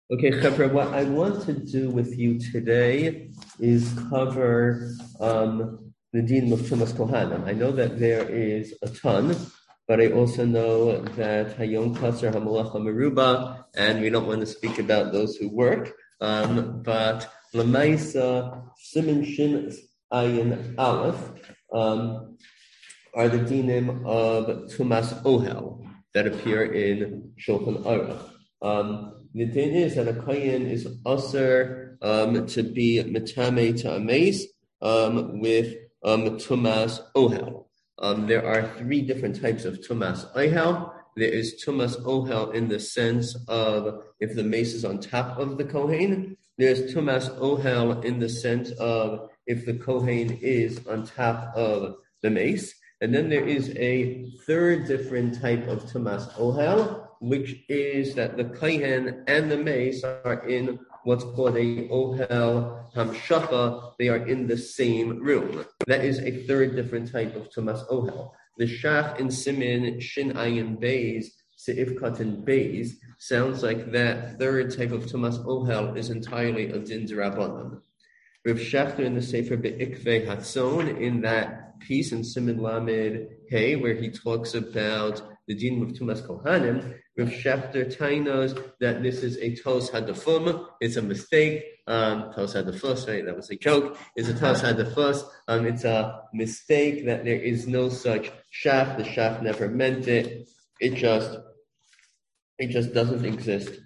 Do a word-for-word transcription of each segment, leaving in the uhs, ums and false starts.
Okay, Chevra, what I want to do with you today is cover um, the Din of Tumas Kohanim. I know that there is a ton, but I also know that Hayom Kasser Hamalacha Meruba, and we don't want to speak about those who work. Um, but Lamaisa, Siman Shin Ayin Aleph um, are the dinim of Tumas Ohel that appear in Shulchan Aruch. Um, the thing is that a kohen is usher um, to be metame to amaze um, with um, tumas ohel. Um, there are three different types of tumas ohel. There is tumas ohel in the sense of if the mace is on top of the kohen. There's tumas ohel in the sense of if the kohen is on top of the mace. And then there is a third different type of tumas ohel, which is that the kohen and the mace are in what's called a ohel hamshacha. They are in the same room. That is a third different type of tumas ohel. The shach in simin shin ayin beis seif katan beis sounds like that third type of tumas ohel is entirely a din d'Rabbanan. Rav Shechter in the Sefer Be'ikvei Hatzon, in that piece in Siman Lamed Hey, where he talks about the din of Tumas Kohanim, Rav Shechter tainos that this is a tos hadafum. It's a mistake. Um, tos hadafus, right? That was a joke. It's a tos hadafus. Um, it's a mistake that there is no such shaf. The shaf never meant it. It just, it just doesn't exist.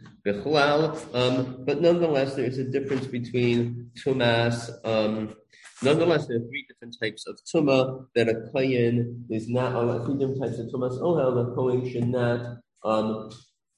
Um, but nonetheless, there is a difference between tumas. Um, nonetheless, there are three different types of tuma that a kohen is not. Uh, three different types of tumas ohel that a kohen should not um,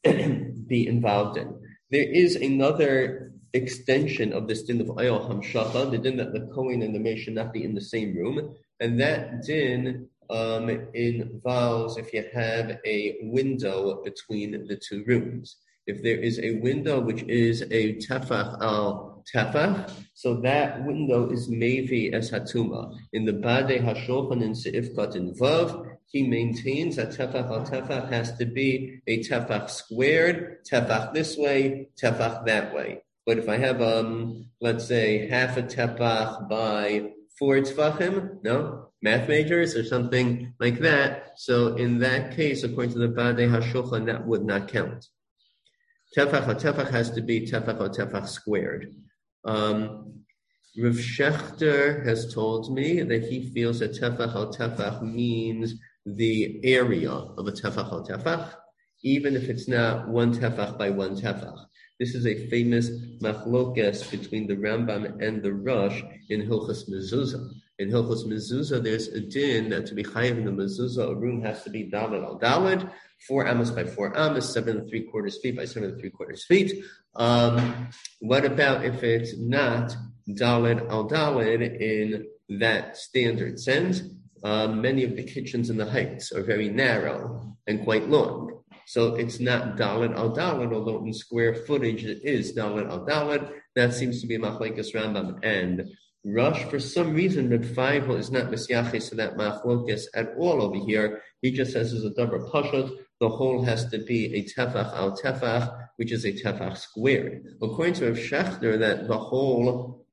be involved in. There is another extension of this din of ayol hamshacha, the din that the kohen and the mace should not be in the same room, and that din um, involves if you have a window between the two rooms. If there is a window which is a tefach al tefach, so that window is mevi as hatuma. In the Badei Hashulchan in Seif Katan Vav, he maintains that tefach al tefach has to be a tefach squared, tefach this way, tefach that way. But if I have, um, let's say, half a tefach by four tefachim, no? Math majors or something like that. So in that case, according to the Badei Hashulchan, that would not count. Tefach or tefach has to be tefach or tefach squared. Um, Rav Shechter has told me that he feels that tefach or tefach means the area of a tefach or tefach, even if it's not one tefach by one tefach. This is a famous machlokes between the Rambam and the Rosh in Hilchos Mezuzah. In Hilchos Mezuzah, there's a din that to be chayav in the mezuzah, a room has to be daled al daled, four amos by four amos, seven and three quarters feet by seven and three quarters feet. Um, what about if it's not daled al daled in that standard sense? Um, many of the kitchens in the heights are very narrow and quite long. So it's not daled al daled, although in square footage it is daled al daled. That seems to be machlokes Rambam and Rosh. For some reason, Reb Feivel is not misyaches to that machlokes at all over here. He just says it's a davar pashut. The whole has to be a tefach al tefach, which is a tefach squared. According to Reb Shechter, that the whole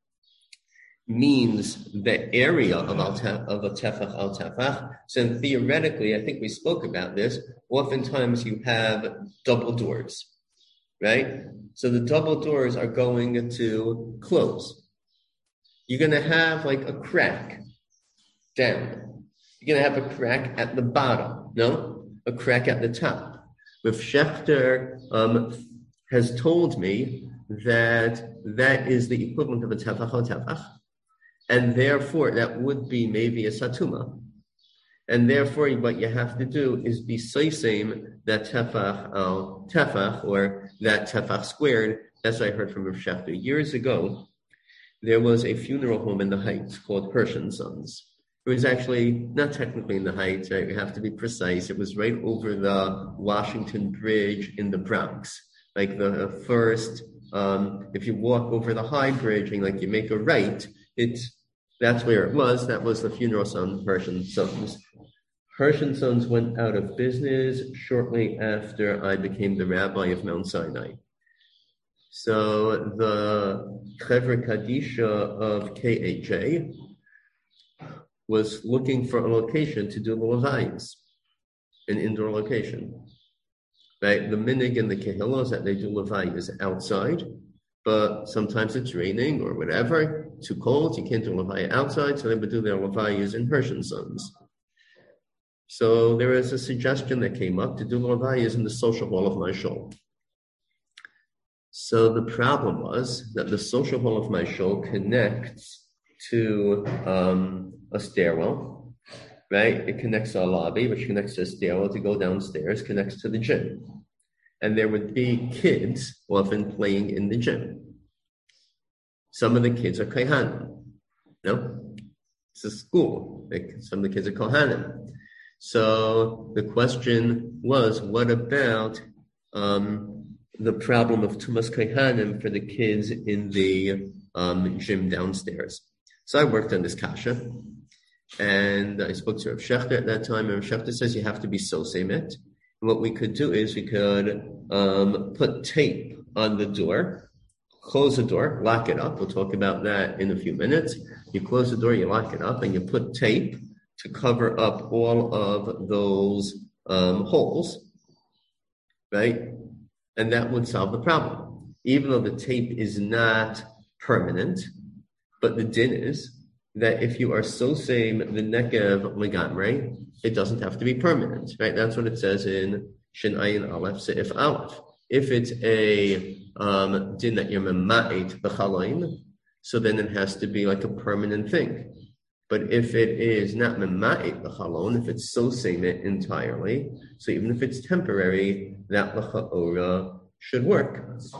means the area of, al tef- of a tefach al tefach. So theoretically, I think we spoke about this, oftentimes you have double doors, right? So the double doors are going to close. You're going to have like a crack down. You're going to have a crack at the bottom, no? A crack at the top. Rav Shechter um, has told me that that is the equivalent of a tefach al tefach, and therefore that would be maybe a satuma. And therefore what you have to do is be seisem that tefach al tefach, or that tefach squared. That's what I heard from Rav Shechter. Years ago, there was a funeral home in the Heights called Hirsch and Sons. It was actually not technically in the Heights, right? We have to be precise. It was right over the Washington Bridge in the Bronx. Like the first, um, if you walk over the high bridge and like you make a right, it's, that's where it was. That was the funeral home, Hirsch and Sons. Hirsch and Sons went out of business shortly after I became the rabbi of Mount Sinai. So the Chevra Kadisha of K H A was looking for a location to do the levayos, an indoor location. Right? The minig in the Kehillah is that they do levayos outside, but sometimes it's raining or whatever, too cold, you can't do levaya outside, so they would do their levayos in Hirsch and Sons. So there was a suggestion that came up to do levayos in the social hall of my shul. So the problem was that the social hall of my shul connects to um, a stairwell, right? It connects to a lobby, which connects to a stairwell to go downstairs, connects to the gym. And there would be kids often playing in the gym. Some of the kids are kohanim. No? It's a school. Like some of the kids are kohanim. So the question was, what about um, the problem of tumas kohanim for the kids in the um, gym downstairs? So I worked on this kasha, and I spoke to Rav Shechter at that time, and Rav Shechter says you have to be sosemit. What we could do is we could um, put tape on the door, close the door, lock it up. We'll talk about that in a few minutes. You close the door, you lock it up, and you put tape to cover up all of those um, holes, right? And that would solve the problem. Even though the tape is not permanent, but the din is that if you are so same the nekev legamrei, it doesn't have to be permanent, right? That's what it says in Shin Ayin Aleph Seif Aleph. If it's a um, din that you're mema'et b'chalaim, so then it has to be like a permanent thing. But if it is not mema'et b'chalon, if it's so same it entirely, so even if it's temporary, that l'cha'ora should work. It's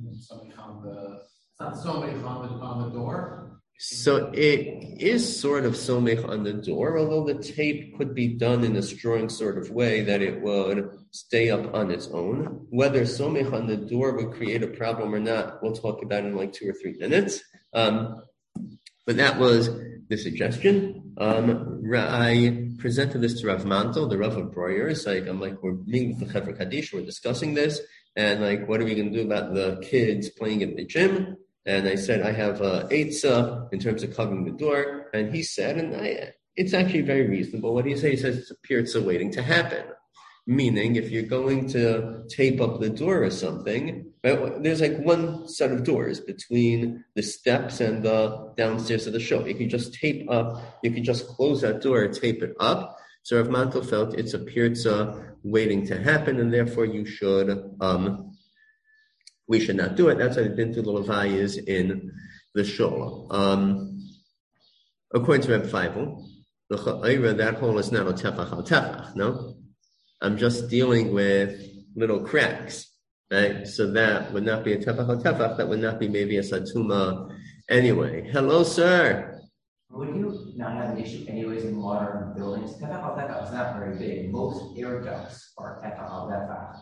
not so many on the, on the door. So it is sort of somech on the door, although the tape could be done in a strong sort of way that it would stay up on its own. Whether somech on the door would create a problem or not, we'll talk about in like two or three minutes. Um, but that was the suggestion. Um, I presented this to Rav Mantel, the Rav of Breuers. Like, I'm like, we're meeting with the Chevra Kaddish, we're discussing this, and like, what are we going to do about the kids playing in the gym? And I said, I have a eitzah in terms of covering the door. And he said, and I, it's actually very reasonable. What he says, he says it's a pirza waiting to happen. Meaning, if you're going to tape up the door or something, right, there's like one set of doors between the steps and the downstairs of the show. You can just tape up, you can just close that door and tape it up. So Rav Mantel felt it's a pirza waiting to happen, and therefore you should... um We should not do it. That's why they didn't do the levayas in the shul. Um, according to Reb Feivel, the cha'ira, that hole is not a tefach al tefach, no? I'm just dealing with little cracks, right? So that would not be a tefach al tefach. That would not be maybe a satuma anyway. Hello, sir. Would you not have an issue anyways in modern buildings? Tefach al tefach is not very big. Most air ducts are tefach al tefach.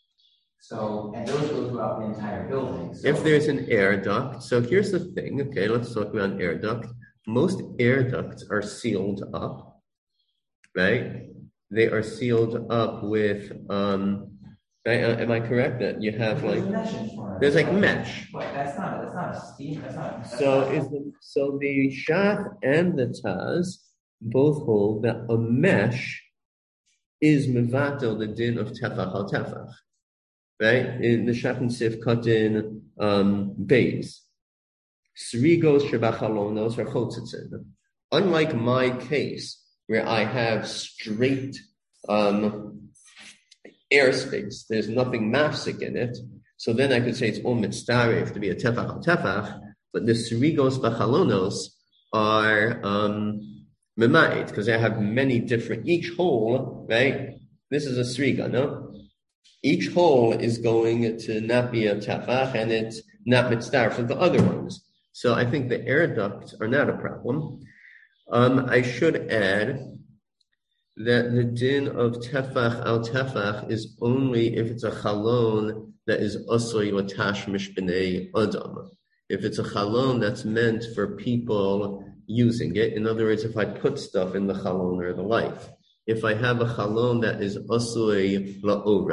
So, and those go throughout the entire building. So. If there's an air duct, so here's the thing, okay, let's talk about an air duct. Most air ducts are sealed up, right? They are sealed up with, um, right? Uh, am I correct that you have like, there's like mesh. But that's not, that's not a steam, that's not. That's so not, is the, so the Shach and the Taz both hold that a mesh is mevatel the din of tefach al tefach. Right? In the Shach and Sif cut in um, bays. Srigos shebachalonos or chotzitzin. Unlike my case, where I have straight um, airspace, there's nothing mafsik in it, so then I could say it's all mitzaref to be a tefach al tefach, but the srigos bachalonos are um, memait, because I have many different, each hole, right? This is a sriga, no? Each hole is going to not be a tefach, and it's not mitzvah for the other ones. So I think the air ducts are not a problem. Um, I should add that the din of tefach al tefach is only if it's a chalon that is asoi latash mishbnei adam. If it's a chalon that's meant for people using it, in other words, if I put stuff in the chalon or the like. If I have a chalon that is asoi laora,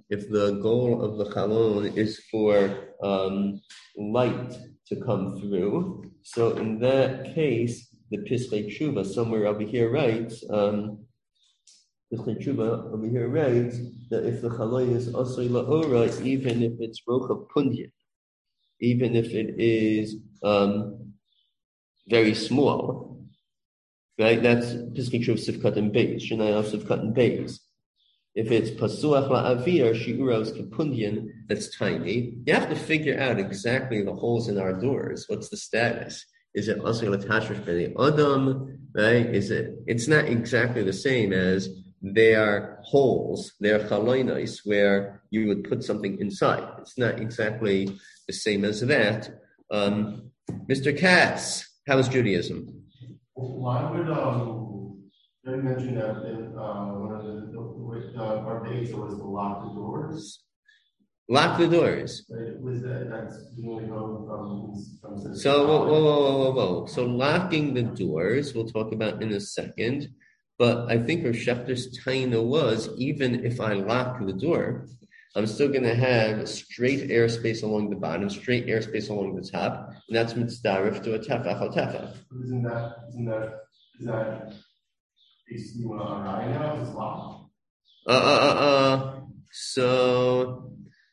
if the goal of the chalon is for um, light to come through. So in that case, the Pischei Tshuva somewhere over here writes, um, Pischei Tshuva over here writes that if the chalon is asay la'ora, even if it's rochav punyan, even if it is um, very small, right? That's Pischei Tshuva Sivkat and Beis, Shnai of Sivkat and Beis. If it's pasuach la'avir, shi'uros kapunyan, that's tiny. You have to figure out exactly the holes in our doors. What's the status? Is it asay l'tashrish b'nei adam? Right? Is it? It's not exactly the same as they are holes. They're chalonos where you would put something inside. It's not exactly the same as that. Um, Mister Katz, how is Judaism? Why would um? You mentioned that in uh, one of the, the uh, part eight was to lock the doors. Lock the doors. Right? Was that that's really from from, from So whoa, whoa, whoa, whoa, whoa, whoa. So locking the doors, we'll talk about in a second. But I think Rav Shechter's taina was even if I lock the door, I'm still going to have straight airspace along the bottom, straight airspace along the top, and that's mitzdarif to a tefach al tefach. Isn't that isn't that is that is you want to right now? It's locked. Uh, uh, uh, uh. So,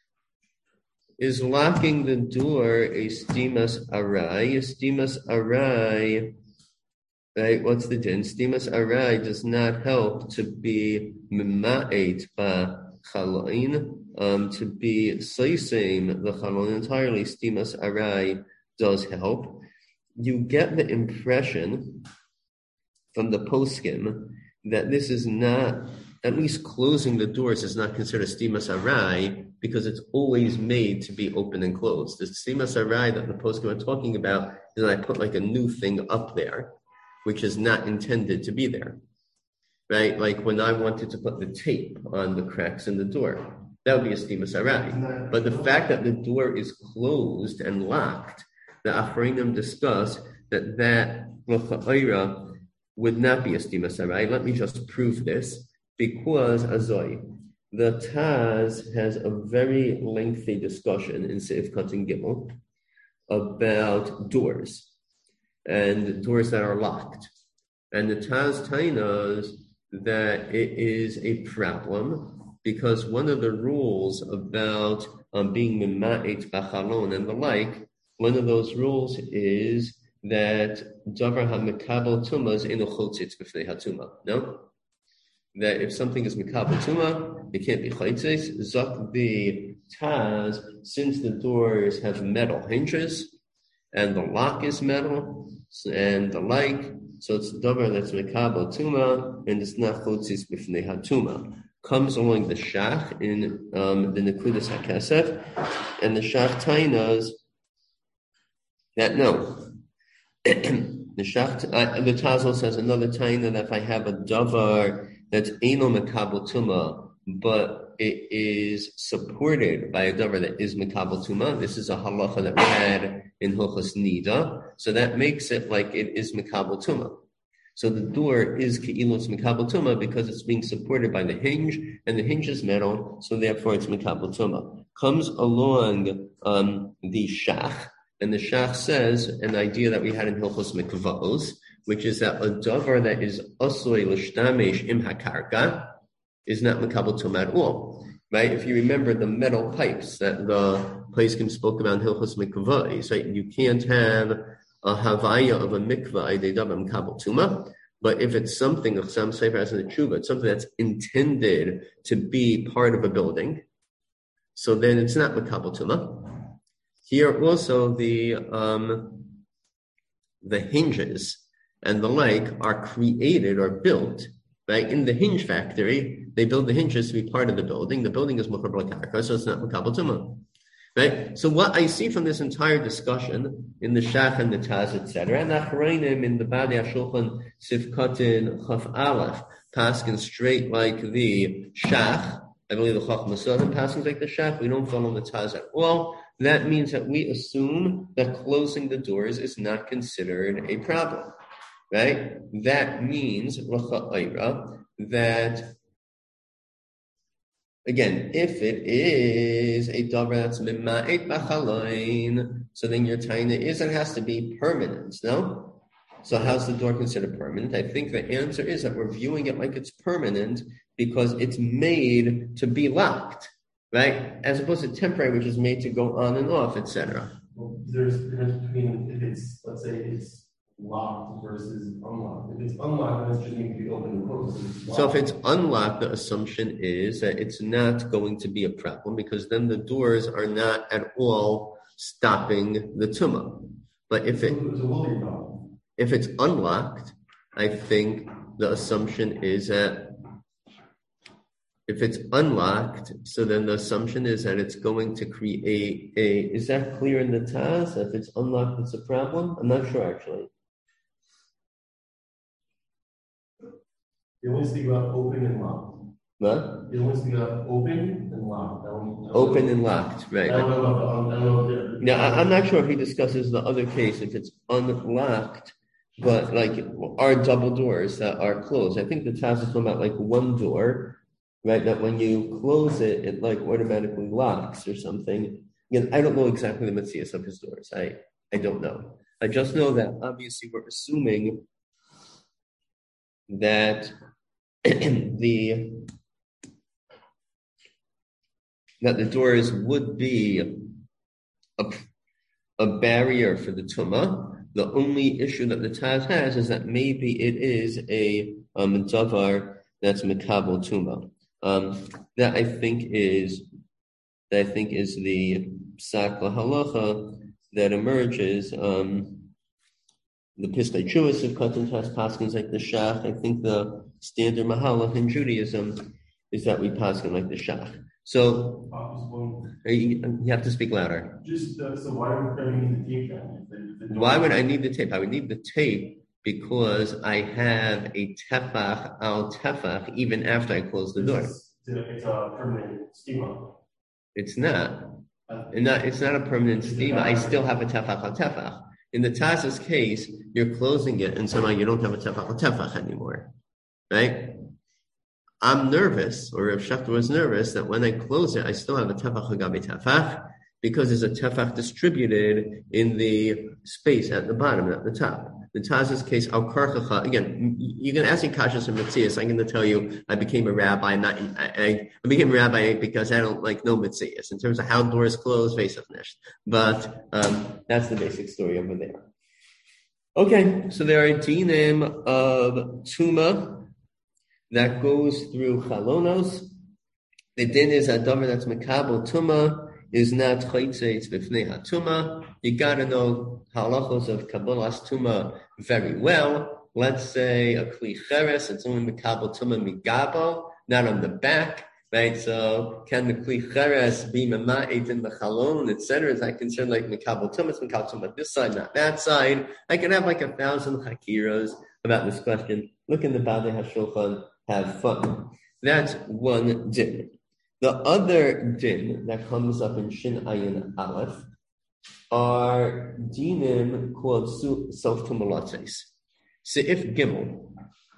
is locking the door a stimas arai? A stimas arai, right? What's the din? Stimas arai does not help to be mima'et ba chalain, um, to be seisem the chalon entirely. Stimas arai does help. You get the impression from the poskim that this is not, at least closing the doors is not considered stimas arai because it's always made to be open and closed. The stimas arai that the poskim are talking about is that I put like a new thing up there, which is not intended to be there, right? Like when I wanted to put the tape on the cracks in the door, that would be a stimas arai. But the fact that the door is closed and locked, the Achronim discuss that that l'cha'ira would not be a stimas arai. Let me just prove this. Because Azoi, the Taz has a very lengthy discussion in Seif Katan Gimel about doors and doors that are locked. And the Taz tainas that it is a problem because one of the rules about um, being mima'et b'chalon and the like, one of those rules is that davar ha'mekabel tumah is eno chotzitz b'fnei hatumah. No? That if something is mikabel tumah, it can't be chotzitz. Zok the Taz, since the doors have metal hinges and the lock is metal and the like, so it's davar that's mikabel tumah and it's not chotzitz b'fnei hatumah. Comes along the shach in um, the Nekudas HaKesef, and the shach tainas that no. The shach, uh, the Taz says another taina that if I have a davar that's eno mekabel tuma, but it is supported by a davar that is mekabel tuma. This is a halacha that we had in Hilchos Nida, so that makes it like it is mekabel tuma. So the door is ke'ilos mekabel tuma because it's being supported by the hinge, and the hinge is metal, so therefore it's mekabel tuma. Comes along um, the shach. And the Shach says an idea that we had in Hilchos Mikvahos, which is that a davar that is asoi l'shtamesh im hakarka is not mekabel tumah at all, right? If you remember the metal pipes that the Poskim spoke about in Hilchos Mikvahos, right? You can't have a havaya of a mikvah de davar mekabel tumah, but if it's something of some sefer as in the tshuva, it's something that's intended to be part of a building, so then it's not mekabel tumah. Here also the um, the hinges and the like are created or built, right? In the hinge factory, they build the hinges to be part of the building. The building is muchar b'karka, so it's not mekabel tumah, right? So what I see from this entire discussion in the Shach and the Taz, et cetera, and Achronim in the Badei HaShulchan Sifkatin Chaf Aleph, paskin straight like the Shach. I believe the Chach Masadim passing like the Shach. We don't follow the Taz at all. That means that we assume that closing the doors is not considered a problem, right? That means that Again, if it is a davar that's mima'et b'chalain, so then your taina is it has to be permanent, no? So how's the door considered permanent? I think the answer is that we're viewing it like it's permanent because it's made to be locked, right? As opposed to temporary, which is made to go on and off, et cetera. Well, there's a difference between if it's, let's say it's locked versus unlocked. If it's unlocked, then it should need to be open and closed. So if it's unlocked, the assumption is that it's not going to be a problem because then the doors are not at all stopping the tumah. But if it if it's unlocked, I think the assumption is that if it's unlocked, so then the assumption is that it's going to create a. Is that clear in the Taz? If it's unlocked, it's a problem. I'm not sure actually. You only speak about open and locked. What? You only speak about open and locked. I don't, I don't open know. and locked, right? I don't know about the. I don't know if Now, I, I'm not sure if he discusses the other case if it's unlocked, but like are double doors that are closed. I think the Taz is talking about like one door, right? That when you close it, it like automatically locks or something. Again, I don't know exactly the metzias of his doors. I I don't know. I just know that obviously we're assuming that the that the doors would be a, a barrier for the tumah. The only issue that the Taz has is that maybe it is a um, davar that's mikabel tumah. Um, that I think is that I think is the psak lahalacha that emerges. Um, the Piskei Chuvas of Katan Taz paskins like the Shach. I think the standard mahalach in Judaism is that we paskin like the Shach. So you, you have to speak louder. Just uh, so why would I need the tape then? The, the why would I need the tape? I would need the tape because I have a tefach al tefach even after I close the door. It's, it's a permanent schema. It's not. And not it's not a permanent schema. I still have a tefach al tefach. In the Taz's case, you're closing it and somehow you don't have a tefach al tefach anymore. Right? I'm nervous, or Rav Shechter was nervous, that when I close it, I still have a tefach hagabi tefach, because there's a tefach distributed in the space at the bottom, at the top. The Taz's case, al karchacha, again, you can ask me kashas and mitzias. I'm going to tell you, I became a rabbi, not, I, I became a rabbi because I don't like no mitzias, in terms of how doors close, vesach nesh. But um, that's the basic story over there. Okay, so there are dinim of tuma that goes through chalonos. The din is a davar that's mekabel tuma is not chaytzeitz b'fnei hatuma. You got to know halachos of kabbalas tuma very well. Let's say a kli cheres, it's only mekabel tuma migabo, not on the back, right? So can the kli cheres be mema'et in the chalon, et cetera? Is that concerned like mekabel tuma? It's mekabel tuma this side, not that side. I can have like a thousand hakiras about this question. Look in the Badei HaShulchan. Have fun. That's one din. The other din that comes up in Shin Ayin Aleph are dinim called sof tumulates. Seif Gimel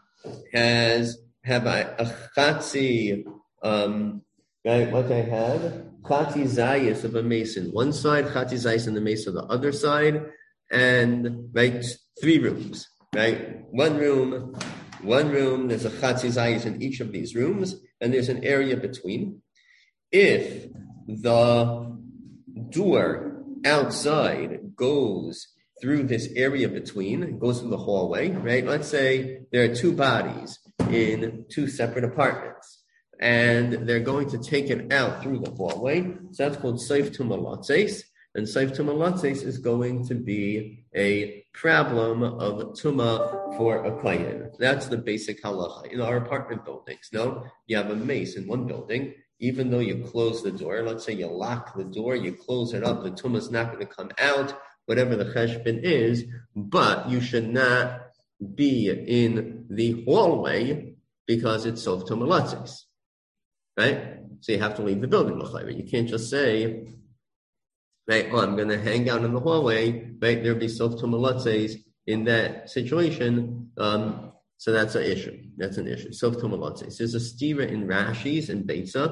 has have a, a chatzi, um, right? What I have chatzi zayis of a mason one side, chatzi zayis in the mason on the other side, and right three rooms, right? One room. One room, there's a chatzi zayis in each of these rooms, and there's an area between. If the door outside goes through this area between, goes through the hallway, right? Let's say there are two bodies in two separate apartments, and they're going to take it out through the hallway. So that's called seif tumalatzes, and seif tumalatzes is going to be a problem of tuma for a kohen. That's the basic halacha. In our apartment buildings, no? You have a mace in one building, even though you close the door, let's say you lock the door, you close it up, the tumah is not going to come out, whatever the cheshbon is, but you should not be in the hallway because it's sof tumalatzes, right? So you have to leave the building. You can't just say, right, oh, I'm going to hang out in the hallway, right? There'll be sof tumalatzes in that situation. Um, so that's an issue. That's an issue. Sof tumalatzes. There's a stira in Rashi's and Beitza.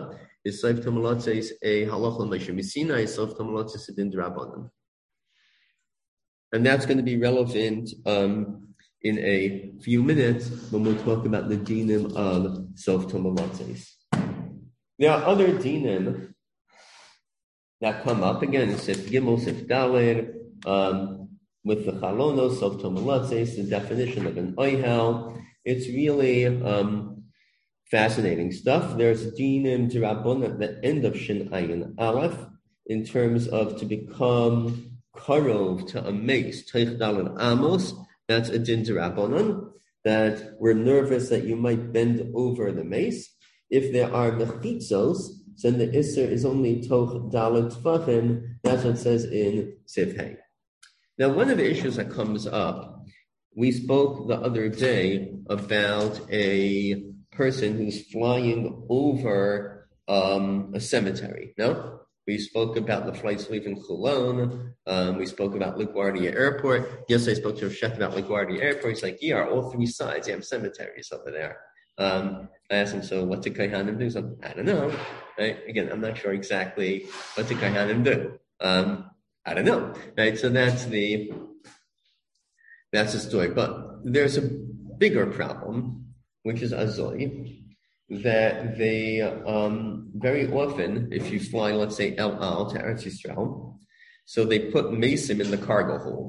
is Seif Tamalatzes a halacha Moshe Missinai, Seif Tamalatzes a din d'Rabbanan. And that's going to be relevant um, in a few minutes when we'll talk about the dinim of Seif Tamalatzes. There are other dinim that come up again in Sif Gimel, Sif Daled, um, with the chalonos of Tamalatzes, the definition of an oihel. It's really um, fascinating stuff. There's dinim d'Rabbanan at the end of Shin Ayin Aleph in terms of to become karov to a mace, Teich Daled Amos. That's a din d'Rabbanan, that we're nervous that you might bend over the mace. If there are mechitzos, then the Isser is only Toch Dalet Tvachim. That's what it says in Sif Hey. Now, one of the issues that comes up, we spoke the other day about a person who's flying over um, a cemetery, no? We spoke about the flights leaving Cologne. Um, we spoke about LaGuardia Airport. Yes, I spoke to a chef about LaGuardia Airport. He's like, yeah, all three sides, you have cemeteries over there. Um, I asked him, so what did Kaihanim do? So, I don't know. Right? Again, I'm not sure exactly what did Kaihanim do. Um, I don't know. Right? So that's the that's the story. But there's a bigger problem, which is Azoi, that they um, very often, if you fly, let's say, El Al to Eretz Yisrael, so they put mesim in the cargo hold.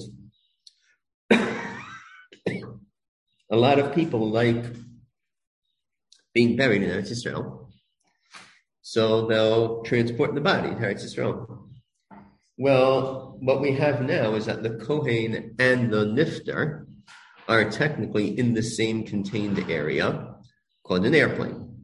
A lot of people like being buried in Eretz Yisrael, so they'll transport the body to Eretz Yisrael. Well, what we have now is that the Kohen and the Nifter are technically in the same contained area called an airplane.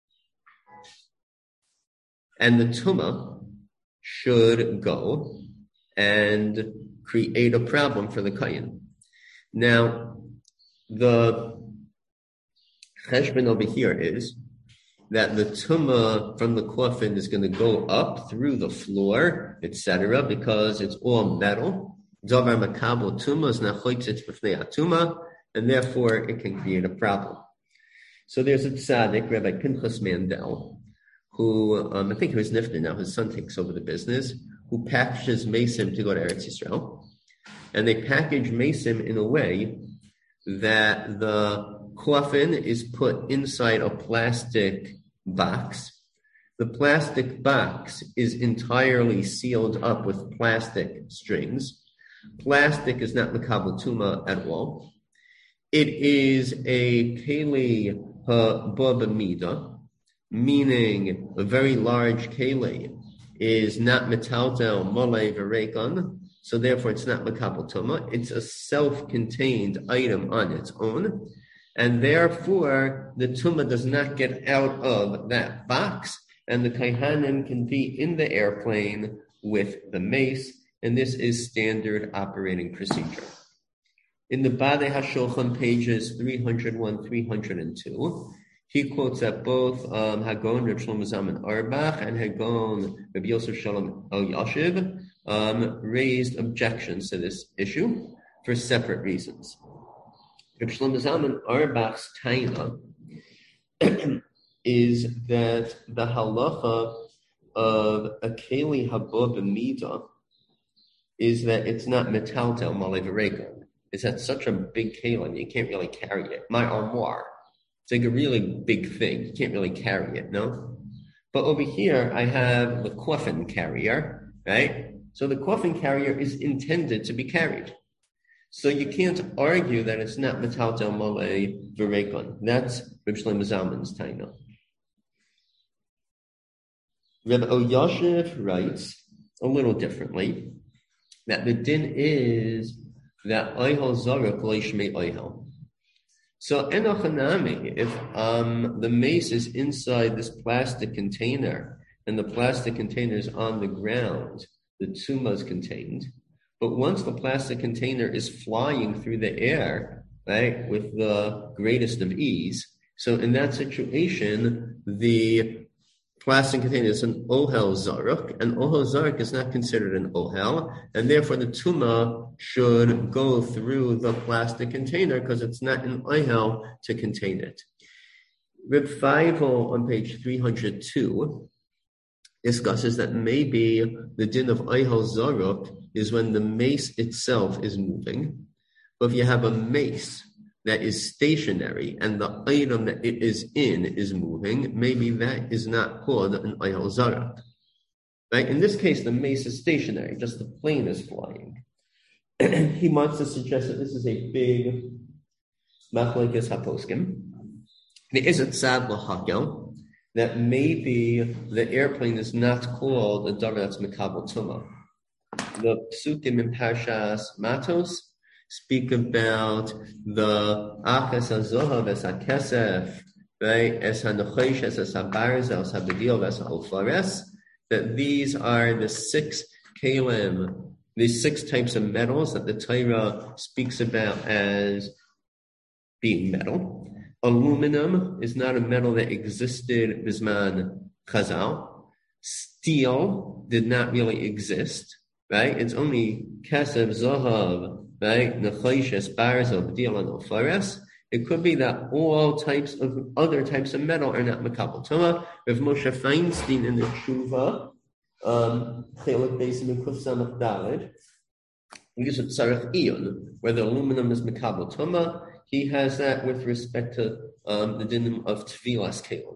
And the Tumah should go and create a problem for the Kohen. Now, the cheshbon over here is that the tumah from the coffin is going to go up through the floor, et cetera, because it's all metal. Davar makabel tumah is nachoitzit b'fnei atuma, and therefore it can create a problem. So there's a tzaddik, Rabbi Pinchas Mandel, who um, I think he was nifter now. His son takes over the business, who packages mesim to go to Eretz Yisrael, and they package mesim in a way that the coffin is put inside a plastic box. The plastic box is entirely sealed up with plastic strings. Plastic is not makabel tuma at all. It is a keli ha'ba'b'mida, meaning a very large keli is not metaltel molei v'reikon, so therefore it's not makabel tuma. It's a self-contained item on its own. And therefore, the tumah does not get out of that box, and the kaihanim can be in the airplane with the mace, and this is standard operating procedure. In the Badei HaShulchan pages three oh one, three oh two, he quotes that both um, Hagon Reb Shlomo Zalman Auerbach and Hagon Reb Yosef Shalom Elyashiv um, raised objections to this issue for separate reasons. Reb Shlomo Zalman Auerbach's taina is that the halacha of a keli haba b'mida is that it's not metaltel malei v'reikon. It's that such a big keli, you can't really carry it. My armoire, it's like a really big thing. You can't really carry it, no? But over here, I have the coffin carrier, right? So the coffin carrier is intended to be carried. So you can't argue that it's not metaltel malei v'reikon. That's Reb Shlomo Zalman's taina. Reb Elyashiv writes a little differently that the din is that oihel zaruk lo yishmei oihel. So enochanami, if um, the mace is inside this plastic container and the plastic container is on the ground, the tumah is contained. But once the plastic container is flying through the air, right, with the greatest of ease, so in that situation, the plastic container is an ohel zaruk, and ohel zaruk is not considered an ohel, and therefore the tumah should go through the plastic container because it's not an ohel to contain it. Reb Feivel on page three oh two discusses that maybe the din of Eihel Zaruk is when the mace itself is moving. But if you have a mace that is stationary and the item that it is in is moving, maybe that is not called an Eihel Zaruk. Right? In this case, the mace is stationary, just the plane is flying. He wants to suggest that this is a big machlokes haposkim. There is a tzad l'hakel that maybe the airplane is not called a davar that's mekabel tuma. The psukim in Parshas Matos speak about the achas hazohav es hakesef, right? Es hanochesh es habarz es habedil es haofares. That these are the six kalim, these six types of metals that the Torah speaks about as being metal. Aluminum is not a metal that existed bisman chazal. Steel did not really exist, right? It's only kesef, zohav, right? Nechoshes, barzo, b'dil, and ofares. It could be that all types of other types of metal are not mekabel tuma. Rav Moshe Feinstein in the Tshuva, um, Chelik Beis Mekuf Samach Daled, he gives a tzarech iyun, where the aluminum is mekabel tuma. He has that with respect to um, the dinim of tvilas kelim.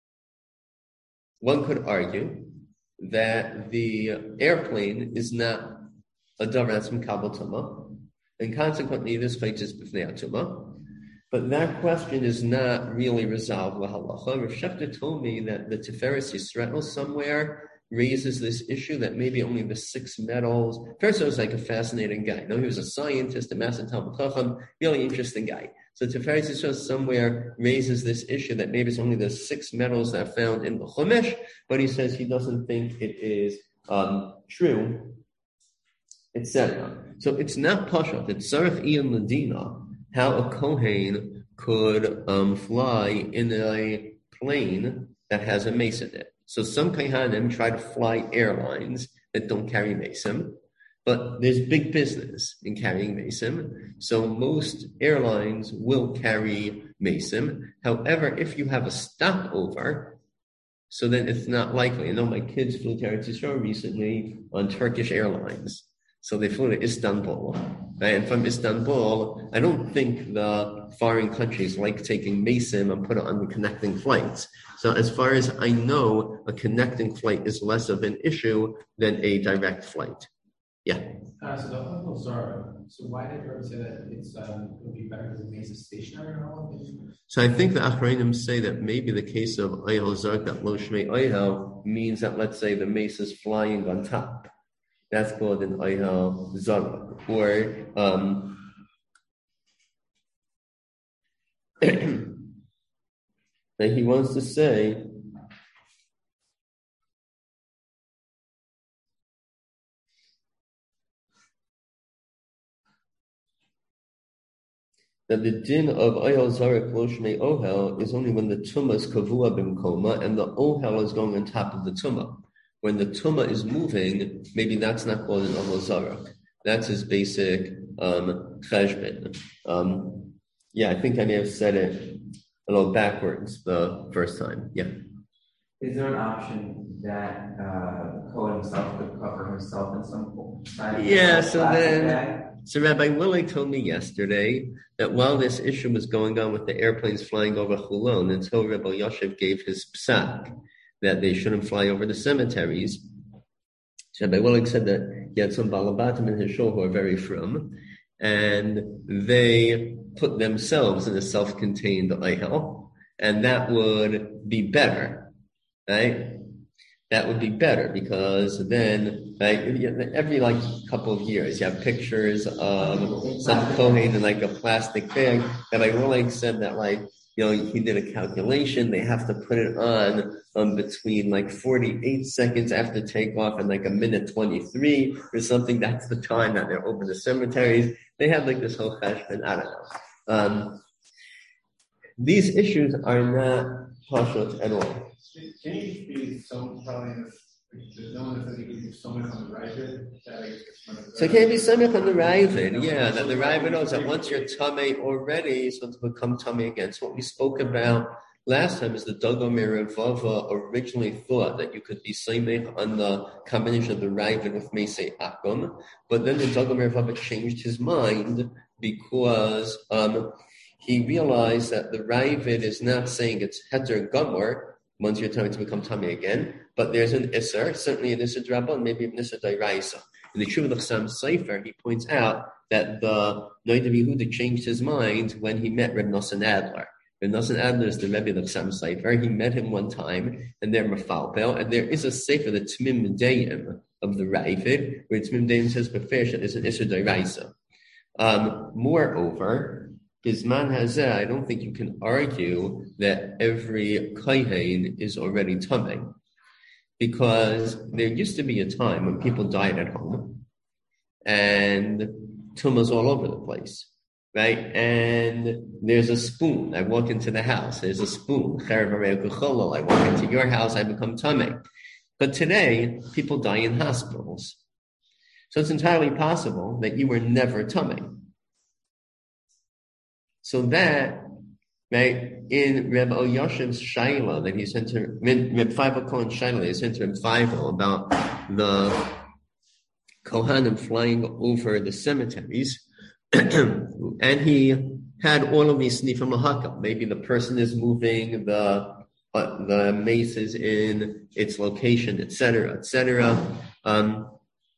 One could argue that the airplane is not a davar that's mekabel tuma, and consequently this fight is b'fnei tuma. But that question is not really resolved l'halacha. Rav Shechter told me that the Tiferes Yisrael somewhere raises this issue that maybe only the six metals. First, I was like a fascinating guy. No, he was a scientist, a master Talmud Chacham, really interesting guy. So Tiferes Yisrael somewhere raises this issue that maybe it's only the six metals that are found in the Chumash, but he says he doesn't think it is um, true, et cetera. So it's not pashut. It's Sarach Ian Ladina, how a Kohen could um, fly in a plane that has a mace in it. So some Kohanim try to fly airlines that don't carry mesim, but there's big business in carrying mesim. So most airlines will carry mesim. However, if you have a stopover, so then it's not likely. I know my kids flew to Eretz Yisrael recently on Turkish Airlines. So they flew to Istanbul, right? And from Istanbul, I don't think the foreign countries like taking mesim and put it on the connecting flights. So as far as I know, a connecting flight is less of an issue than a direct flight. Yeah. Uh, so the oh, sorry. So why did you say that it's um, it would be better because the mace is stationary and all of it? So I think the Achrayim say that maybe the case of Eihel Zaruk, that Lo Shmei Eihel, means that let's say the mace is flying on top. That's called an Eihel Zaruk. Or um, that he wants to say that the din of Eihel Zaruk Lo Shmei Ohel is only when the tumah is kavua b'mkoma and the ohel is going on top of the tumah. When the tumah is moving, maybe that's not called an Eihel Zaruk. That's his basic um, cheshbon. Um, yeah, I think I may have said it a little backwards the first time. Yeah. Is there an option that uh, Cohen himself could cover himself in some kind of Yeah, so then, bag? so Rabbi Willig told me yesterday that while this issue was going on with the airplanes flying over Chulon, until Rabbi Yoshev gave his psak that they shouldn't fly over the cemeteries, Rabbi Willig said that he had some balabatim in his shul who are very frum, and they put themselves in a self-contained Eihel, and that would be better, right? That would be better because then, right, every like couple of years, you have pictures of some Kohen in like a plastic bag. Rabbi Willig said that like, you know, he did a calculation. They have to put it on um, between like forty-eight seconds after takeoff and like a minute twenty-three or something. That's the time that they're open the cemeteries. They have like this whole cheshbon. I don't know. Um, these issues are not pashut at all. Can you be some telling us there's no one that says you can do so much on the right here? So it can't be samech on the Ravid. Yeah, that the Ravid knows that once you're tamei already, so to become tamei again. So what we spoke about last time is the Dago Merevava originally thought that you could be Saimech on the combination of the Ravid with Meisei Akum, but then the Dago Merevava changed his mind because um, he realized that the Ravid is not saying it's Heter Gomor once you're trying to become Tamei again, but there's an Isser, certainly an Isser Drabon, maybe an Isser Dairaisa. In the Shuvah L'Chsam Sefer, he points out that the Noida Yehuda changed his mind when he met Reb Nosson Adler. Reb Nosson Adler is the Rebbe L'Chsam Sefer. He met him one time, and they're Mefalpel, and there is a Sefer, the Tmim Deim of the Ravid, where Tmim Deim says Befesh is an Isser Dairaisa. Um, moreover, Bisman Hazeh, I don't think you can argue that every Kohen is already Tamei. Because there used to be a time when people died at home and tumas all over the place, right? And there's a spoon. I walk into the house. There's a spoon. I walk into your house. I become tamei. But today, people die in hospitals. So it's entirely possible that you were never tamei. So that, right, in Reb Elyashiv's Shaila that he sent to Reb Feivel Cohen Shaila, he sent to Reb Feivel about the Kohanim flying over the cemeteries, and he had all of these snifim lahakam. Maybe the person is moving, the uh, the mace is in its location, et cetera, et cetera. Um,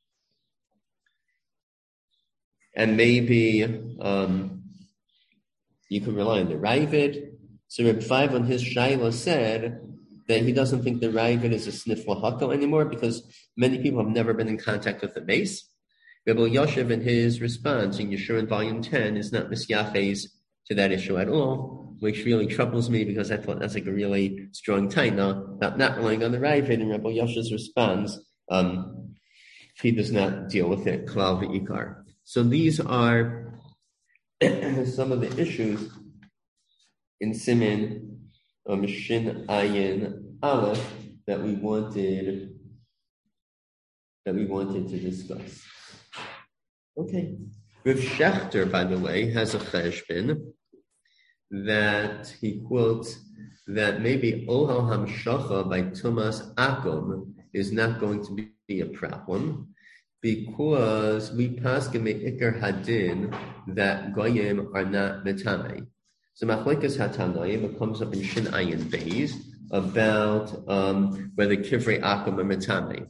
and maybe um, you can rely on the Ravid. So Reb Five on his Shaila said that he doesn't think the Ravid is a snif lahakam anymore because many people have never been in contact with the mace. Reb Elyashiv in his response in Yeshurun Volume ten is not misyafes to that issue at all, which really troubles me because I thought that's like a really strong taina, not, not relying on the Ravid. And Reb Elyashiv's response, um, he does not deal with it, klal v'ikar. So these are some of the issues in Siman um, Shin Ayin Aleph that we wanted that we wanted to discuss. Okay. Rav Shechter, by the way, has a cheshbon that he quotes that maybe Ohel Hamshacha by Tumas Akum is not going to be a problem because we paskin me'ikar hadin that goyim are not metamei. So Machlekes Hatanoim, it comes up in Shin Ayin Beis about um, whether Kivrei Akum are metamei.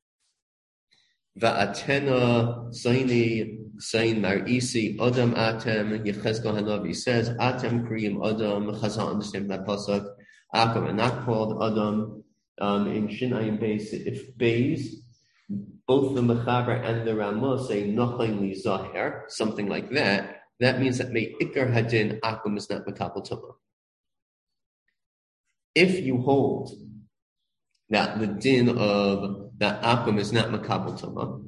Va'atena Saini Sain Marisi Adam Atem Yechezkel Hanavi says Atem Kriyim Adam. Chazal understand that pasuk. Akum are not called Adam um, in Shin Ayin Beis. If Beis, both the Mechaber and the Ramah say Nochain Li Zahir, something like that. That means that may ikar hadin akum is not makabel tumah. If you hold that the din of that akum is not makabel tumah,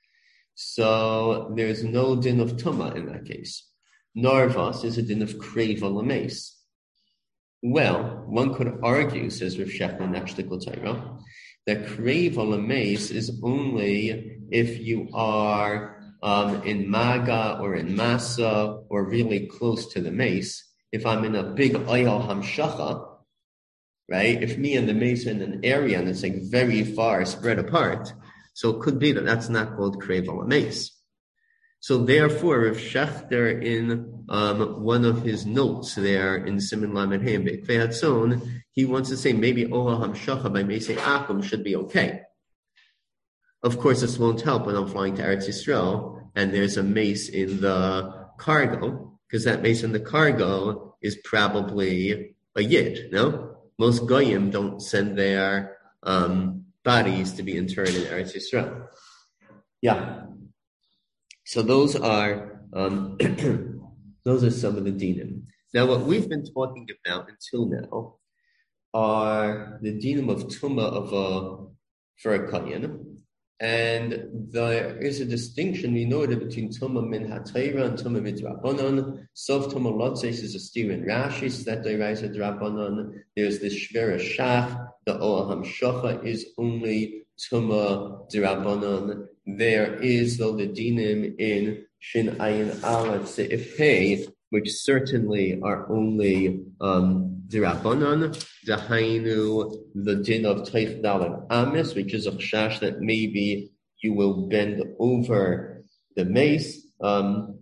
so there's no din of tumah in that case. Narvas is a din of kreva lames. Well, one could argue, says Rav Shechter next to Torah, that kreva lames is only if you are Um, in Maga or in Masa or really close to the mace. If I'm in a big Oyel Hamshacha, right? If me and the mace are in an area and it's like very far spread apart, so it could be that that's not called Krevel mace. So therefore, if Shechter in um, one of his notes there in Siman Lamed Hey B'Ikvei Hatzon, he wants to say maybe Oyel Hamshacha by Meisei Akum should be okay. Of course, this won't help when I'm flying to Eretz Yisrael and there's a mace in the cargo, because that mace in the cargo is probably a yid, no? Most goyim don't send their um, bodies to be interred in Eretz Yisrael. Yeah. So those are um, those are some of the dinim. Now, what we've been talking about until now are the dinim of tumah of a for a kohen. And there is a distinction we know between Tumah min HaTorah and Tumah midrabanan. Sof Tumah Lotzeis is a steer in Rashi, so that they rise a drabanan. There's this Shvera Shach, the Ohel Hamshacha is only Tumah drabanan. There is, though, the dinim in Shin Ayin Aleph Seif Hey, which certainly are only um, Dirabanan, Dahainu, the din of Teich Dalet Amis, which is a chash that maybe you will bend over the mace, um,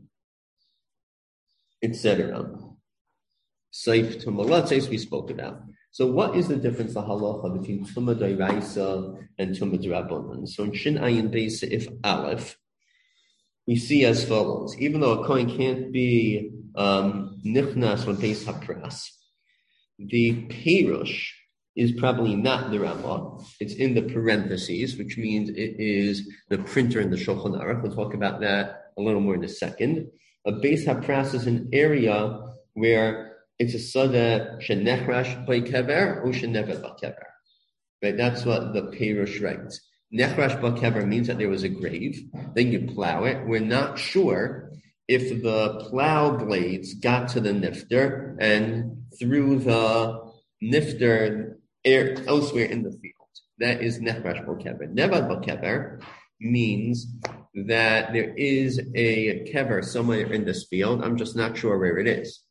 et cetera. Saif Tumalates we spoke about. So what is the difference, the halacha, between Tumah D'Oraisa and Tumah D'Rabbanan? So in Shin Ayin Beis if Aleph, we see as follows. Even though a coin can't be um, nichnas from Beis HaPras, the Perush is probably not the Ramah. It's in the parentheses, which means it is the printer in the Shulchan Aruch. We'll talk about that a little more in a second. A Beis HaPras is an area where it's a sada shenechrash by kever or shenevet ba kever. Right? That's what the Perush writes. Nechrash ba kever means that there was a grave. Then you plow it. We're not sure if the plow blades got to the nifter and through the nifter air elsewhere in the field. That is nechrash ba kever. Nevad ba kever means that there is a kever somewhere in this field. I'm just not sure where it is.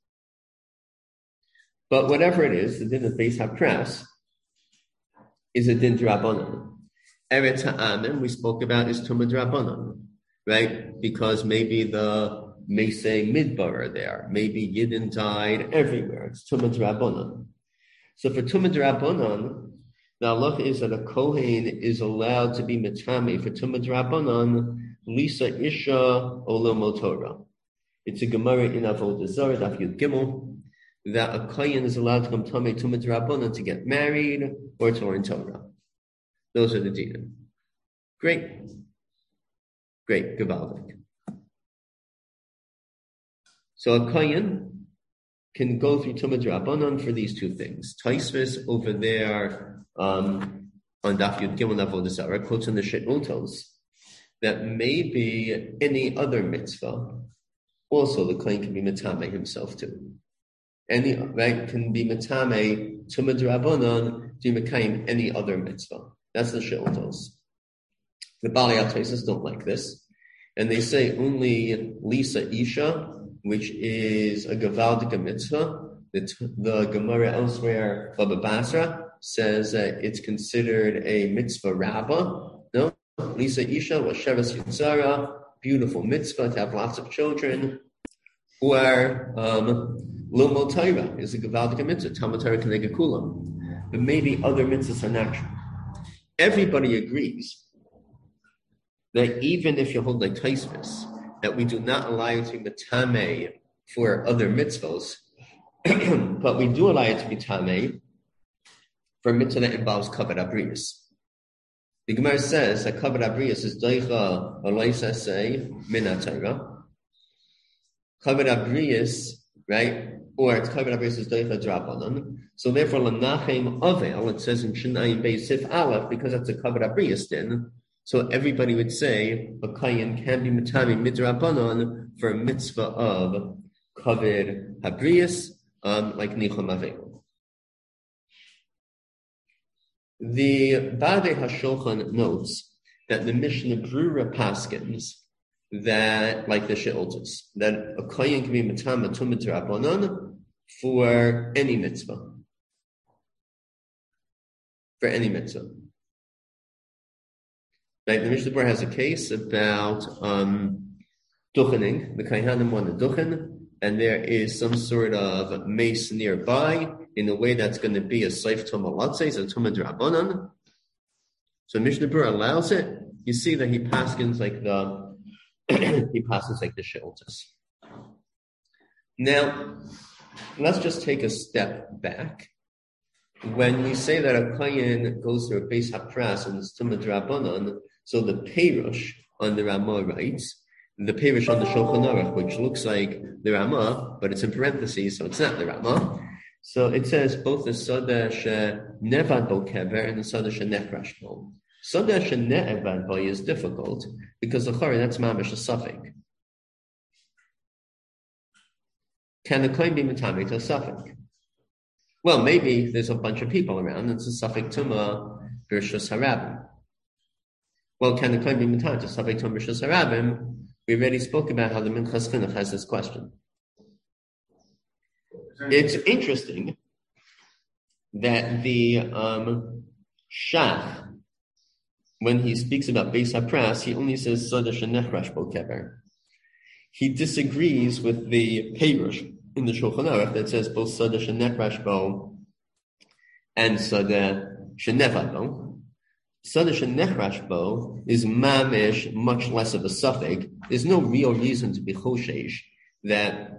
But whatever it is, the din of Beis HaPras is a din D'Rabbanan. Eretz Ha'amim we spoke about is Tumah D'Rabbanan, right? Because maybe the Mesei Midbar are there. Maybe Yidden died everywhere. It's Tumah D'Rabbanan. So for Tumah D'Rabbanan, the halacha is that a Kohen is allowed to be Metame for Tumah D'Rabbanan, Lisa Isha Olam Motorah. It's a Gemara in Avodah Zarah, Daf Yud Gimel, that a kohen is allowed to come Tamei Tumah D'Rabbanan to get married or to learn Torah. Those are the dinim. Great. Great. Gewaldig. So a kohen can go through Tumah D'Rabbanan for these two things. Taisvis over there um, on Daf Yud Gimel Avodah Zarah quotes in the She'utos that maybe any other mitzvah also the kohen can be metame himself too. Any right can be metame Tumah D'Rabbanan to mekayim any other mitzvah. That's the She'utos. The Balei HaTosfos don't like this, and they say only Lisa Isha, which is a Gavaldik mitzvah. The, the Gemara elsewhere, Baba Basra, says that it's considered a mitzvah rabbah. No, Lisa Isha was Sheves Yitzara, beautiful mitzvah to have lots of children. Or um, Lomol Torah is a Gavaldik mitzvah, Talmud Torah Keneged Kulam. But maybe other mitzvahs are natural. Everybody agrees that even if you hold like Taisvis, that we do not allow you to be Tameh for other mitzvahs, but we do allow you to be Tameh for a mitzvah that involves Kavod Abrius. The Gemara says that Kavod Abrius is Doicha Olaisa Say Mina Torah. Kavod Abrius, right? Or it's Kavod Abrius is Doicha D'Rabbanan. So therefore, Lanachem Avel, it says in Shinayim Beis Sif Aleph, because that's a Kavod Abrius din. So everybody would say a kohen can be metame midrabanan for a mitzvah of kavod habrius, um, like nichum avelu. The Badei HaShulchan notes that the Mishnah Brura paskins that, like the She'utos, that a kohen can be metame tumah midrabanan for any mitzvah, for any mitzvah. Right, the Mishnah Berurah has a case about um, duchening. The Kaihanim want to duchen, and there is some sort of mace nearby in a way that's going to be a seif tumah latzes, a tumah d'Rabbanan. So Mishnah Berurah allows it. You see that he paskins like the he passes like the She'utos. Now, let's just take a step back. When we say that a kohen goes through a Beis HaPras and it's tumah d'Rabbanan, so the Perush on the Ramah writes, the Perush on the Shulchan Aruch, which looks like the Ramah, but it's in parentheses, so it's not the Ramah. So it says both the Sada She'nevad Bo Kever and the Sada She'nechrash Bo. Sada She'nevad Bo is difficult because the Chari, that's mamash a suffix. Can the kohen be metame to a suffix? Well, maybe there's a bunch of people around, and it's a suffix tumah b'rishus harabim. Well, can the kohen be metame to suffix tumah b'rishus harabim? We already spoke about how the Minchas Chinuch has this question. It's interesting that the um, Shach, when he speaks about Beis HaPras, he only says Sada Shenechrash Bo Kever. He disagrees with the Perush in the Shulchan Aruch that says both Sada Shenechrash Bo and Sada Shenevad Bo. Sada Shenechrash Bo is mamish, much less of a suffix. There's no real reason to be choshesh that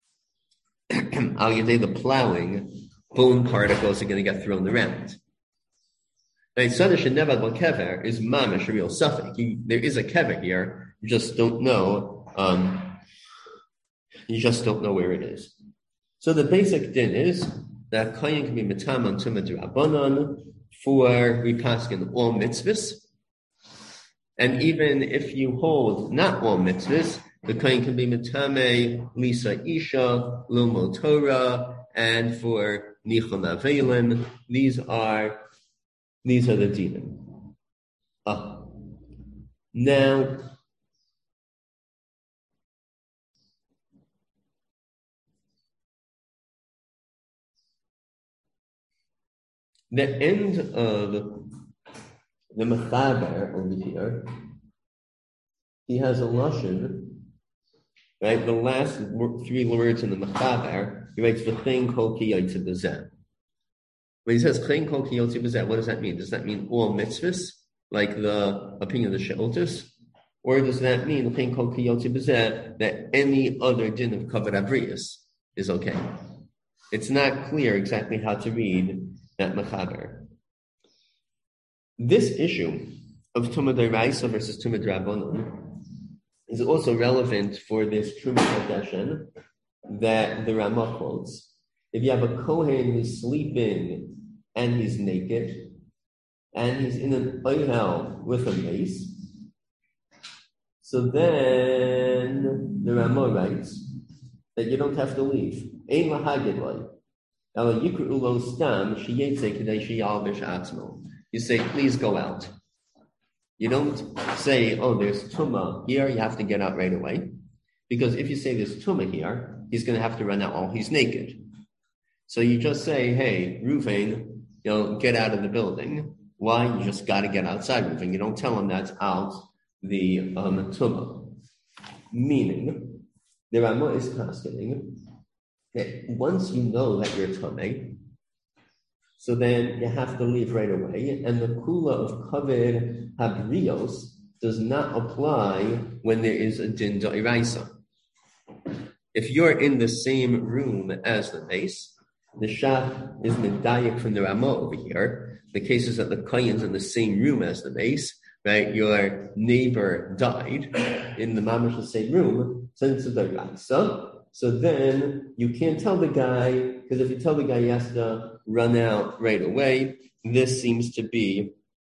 al yedei the plowing, bone particles are going to get thrown around. Now, Sada Shenevad Bo Kever is mamish, a real suffix. You, there is a kever here, you just don't know. Um, you just don't know where it is. So the basic din is that kohen can be mitam on tumah d'Rabbanan for repaskin all mitzvahs, and even if you hold not all mitzvahs, the kohen can be mitame lisa isha lomo Torah, and for nichon avelim. These are these are the dinim. Ah, now. The end of the Mechaber over here, he has a lashon, right? The last three words in the Mechaber, he writes v'chein kol ki yotze b'zeh. When he says v'chein kol ki yotze b'zeh, what does that mean? Does that mean all mitzvahs, like the opinion of the She'otis? Or does that mean v'chein kol ki yotze b'zeh, that any other din of kavod abrius is okay? It's not clear exactly how to read that Mechaber. This issue of Tumah D'Oraisa versus Tumah D'Rabbanan is also relevant for this Truma Kadeshen that the Ramah quotes. If you have a Kohen who's sleeping and he's naked, and he's in an oihel with a mace, so then the Ramah writes that you don't have to leave. Ein lahagid loy. You say, please go out. You don't say, oh, there's Tumah here, you have to get out right away. Because if you say there's Tumah here, he's going to have to run out while he's naked. So you just say, hey, Reuven, you know, get out of the building. Why? You just got to get outside, Reuven. You don't tell him that's out the um, Tumah. Meaning, the Ramah is casting that once you know that you're Tameh, so then you have to leave right away, and the kula of kavod habrios does not apply when there is a din d'oraisa. If you're in the same room as the base, the shach is medayik from the Ramah over here. The case is that the kohen's in the same room as the base, right? Your neighbor died in the mamash the same room, so it's a d'oraisa. So then you can't tell the guy, because if you tell the guy he has to run out right away, this seems to be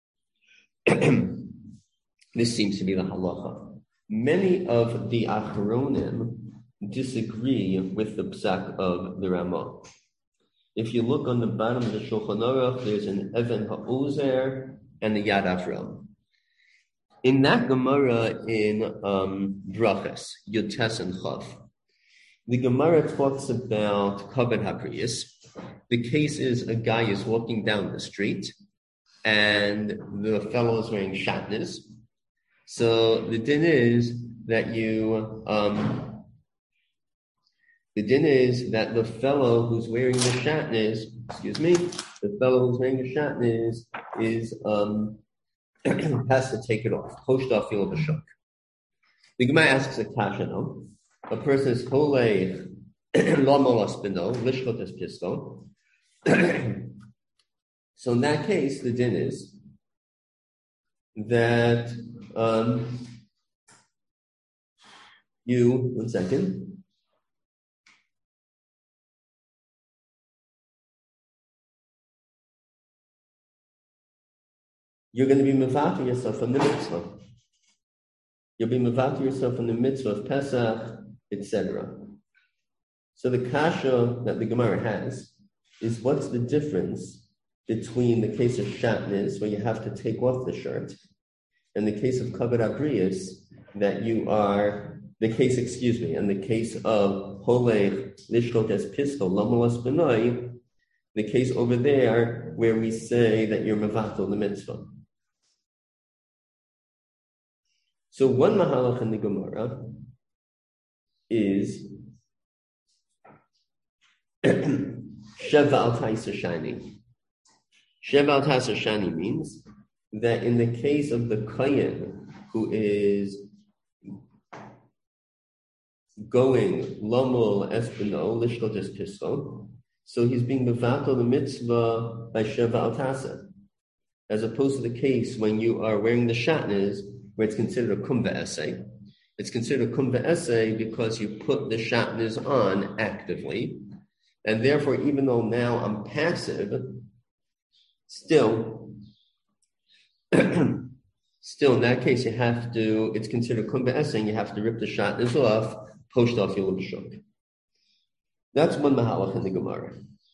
this seems to be the halacha. Many of the Acharonim disagree with the psak of the Ramah. If you look on the bottom of the Shulchan Aruch, there's an Even HaOzer and the Yad Avram. In that Gemara in um, Brachas, Yud Tes and Chav, the Gemara talks about kavod habrius. The case is a guy is walking down the street and the fellow is wearing shatnez. So the din is that you, um, the din is that the fellow who's wearing the shatnez, excuse me, the fellow who's wearing the shatnez is, um, has to take it off. Koshta fil b'shuk. The Gemara asks a kasha, no? A person is holei lomolas bino lishchotes pisto. So in that case, the din is that um, you one second. You're going to be mevater yourself from the mitzvah. You'll be mevater yourself from the mitzvah of Pesach, et cetera. So the kasha that the Gemara has is what's the difference between the case of shatnez, where you have to take off the shirt, and the case of kavod habrius, that you are the case, excuse me, in the case of Holech Lishkot es Pistol, Lamulas Benoi, the case over there where we say that you're Mavato the mitzvah. So one Mahalach in the Gemara is Sheva al Taisa Shani. Sheva al Taisa Shani means that in the case of the Kayan who is going Lamul Espino, Lishkot es Pistol, so he's being mevatel the mitzvah by Sheva al Tasa, as opposed to the case when you are wearing the shatnez, where it's considered a kumva essay. It's considered a kumva essay because you put the shatnez on actively, and therefore, even though now I'm passive, still, still in that case, you have to. It's considered a kumva essay, and you have to rip the shatnez off, post off your l'bshuk. That's one mahalach in the Gemara.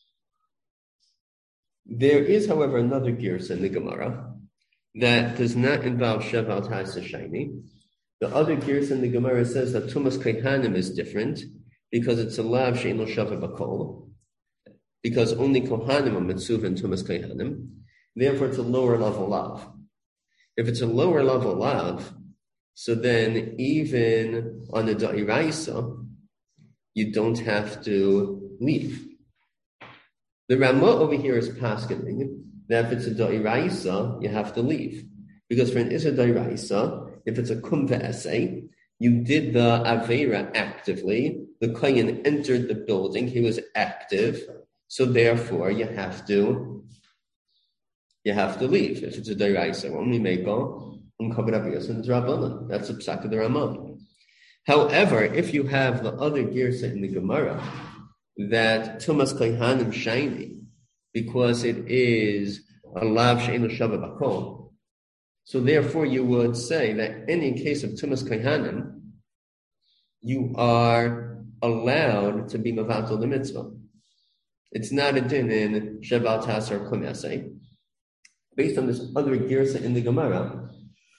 There is, however, another girsa in the Gemara that does not involve Sheva al Taisa Shani. The other girsa in the Gemara says that Tumas Kaihanim is different because it's a lav she'en lo shava bakol, because only Kohanim are mitzuv in Tumas Kaihanim. Therefore, it's a lower level lav. If it's a lower level lav, so then even on a da'iraisa, you don't have to leave. The Ramah over here is paskening that if it's a da'iraisa, you have to leave. Because for an Issa da'iraisa, if it's a kumva essay, you did the Aveira actively, the Kayan entered the building, he was active, so therefore you have to you have to leave. If it's a da'iraisa, only make on uncovered Aviyas and Drabanan. That's the psak of the Ramah. However, if you have the other girsa in the Gemara, that Tumas Kaihanim Shiny, because it is a lav she'en lo shava bakol, so therefore you would say that in a case of Tumas Kaihanim, you are allowed to be mavatul the mitzvah. It's not a din in Sheva al Tasa or Kum Yaseh. Based on this other girsa in the Gemara,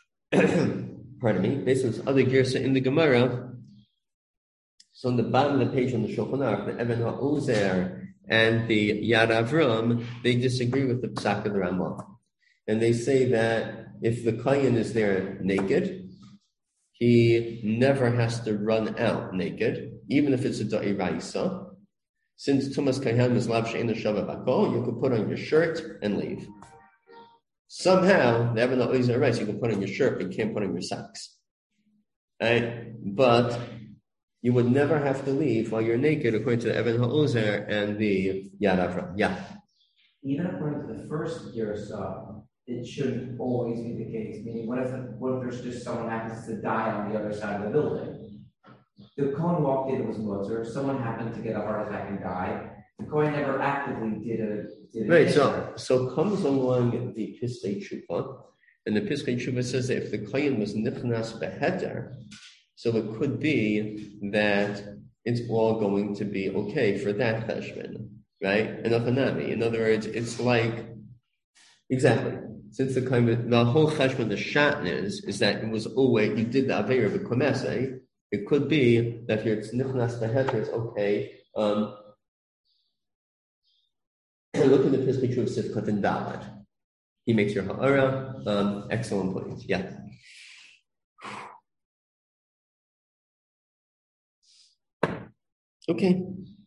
pardon me, based on this other girsa in the Gemara, so on the bottom of the page on the Shulchan Aruch, the Even HaOzer and the Yad Avram, they disagree with the psak of the Ramah. And they say that if the Kayan is there naked, he never has to run out naked, even if it's a da'iraisa. Since Tumas Kayan is lav she'en lo shava bakol, you could put on your shirt and leave. Somehow, the Even HaOzer writes, you can put on your shirt, but you can't put on your socks. Right? But you would never have to leave while you're naked, according to the Even HaOzer and the Yad Avram. Yeah. Even according to the first girsa, it shouldn't always be the case. Meaning, what if what if there's just someone happens to die on the other side of the building? The Kohen walked in, it was Mozart. Someone happened to get a heart attack and die. The Kohen never actively did a did a right. So so comes along the Piskei Tshuva, and the Piskei Tshuva says that if the Kohen was nichnas beheder, so it could be that it's all going to be okay for that cheshbon, right? And Achanami. In other words, it's like exactly. Since the kind of the whole cheshbon, the shatnez is that it was always you did the aveira b'komesei. It could be that here it's nichnas beheder, it's okay. Um, look at the Piskei Tshuva Sifkat and Dalad. He makes your ha'ara. Um, excellent point. Yeah. Okay.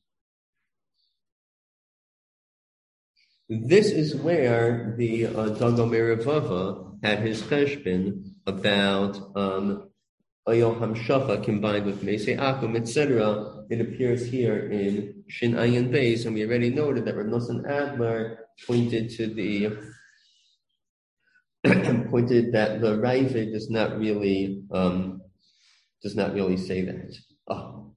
This is where the uh, Dago Merivava had his cheshbon about um, Oyel Hamshacha combined with Meisei Akum, et cetera. It appears here in Shin Ayin Beis, and we already noted that Rav Nosson Adler pointed to the pointed that the Raive does not really um, does not really say that. Oh.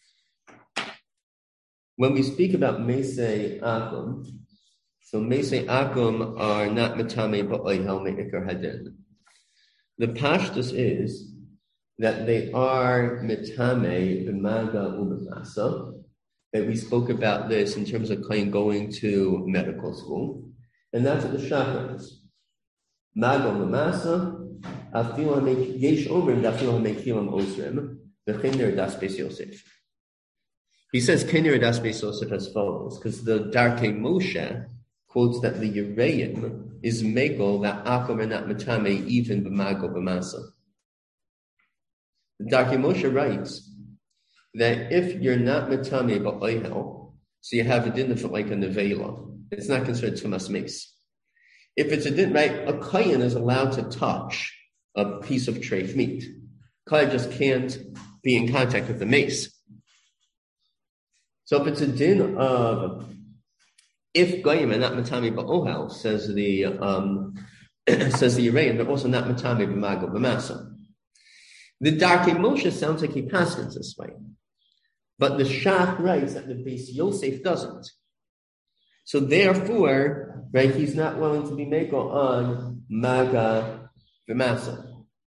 When we speak about Meisei Akum, so Meisei Akum are not Metame Ba'oihel Me'ikar Hadin. The Pashtus is that they are Metame B'maga U'B'masa, that we spoke about this in terms of going to medical school, and that's what the Shachar is. Maga U'B'masa, Afilu HaMekilam Yesh Omer, Afilu HaMekilam Osrim. the Chinir Das Beis Yosef. He says Chinir Das Beis Yosef as follows, because the Darkei Moshe quotes that the Yereim is Megol that Akum are not Matame even b'Mago b'Masa. The Darkei Moshe writes that if you're not Matame b'Oihel, so you have a din of like a nevela, it's not considered Tumas Mace. If it's a din, right, a Kayan is allowed to touch a piece of treif meat. Kayan just can't be in contact with the mace. So if it's a din of, if Goyim are not Matami ba'ohel, says the um, says the Yereim, they're also not Matami b'mago b'masa. The Darkei Moshe sounds like he passes this way, but the Shach writes that the Beis Yosef doesn't. So therefore, right, he's not willing to be meko on maga b'masa.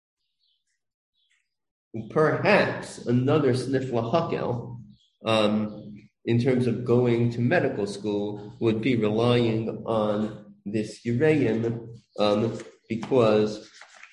Perhaps another sniff lahakel, um, in terms of going to medical school, would be relying on this Yereim, um, because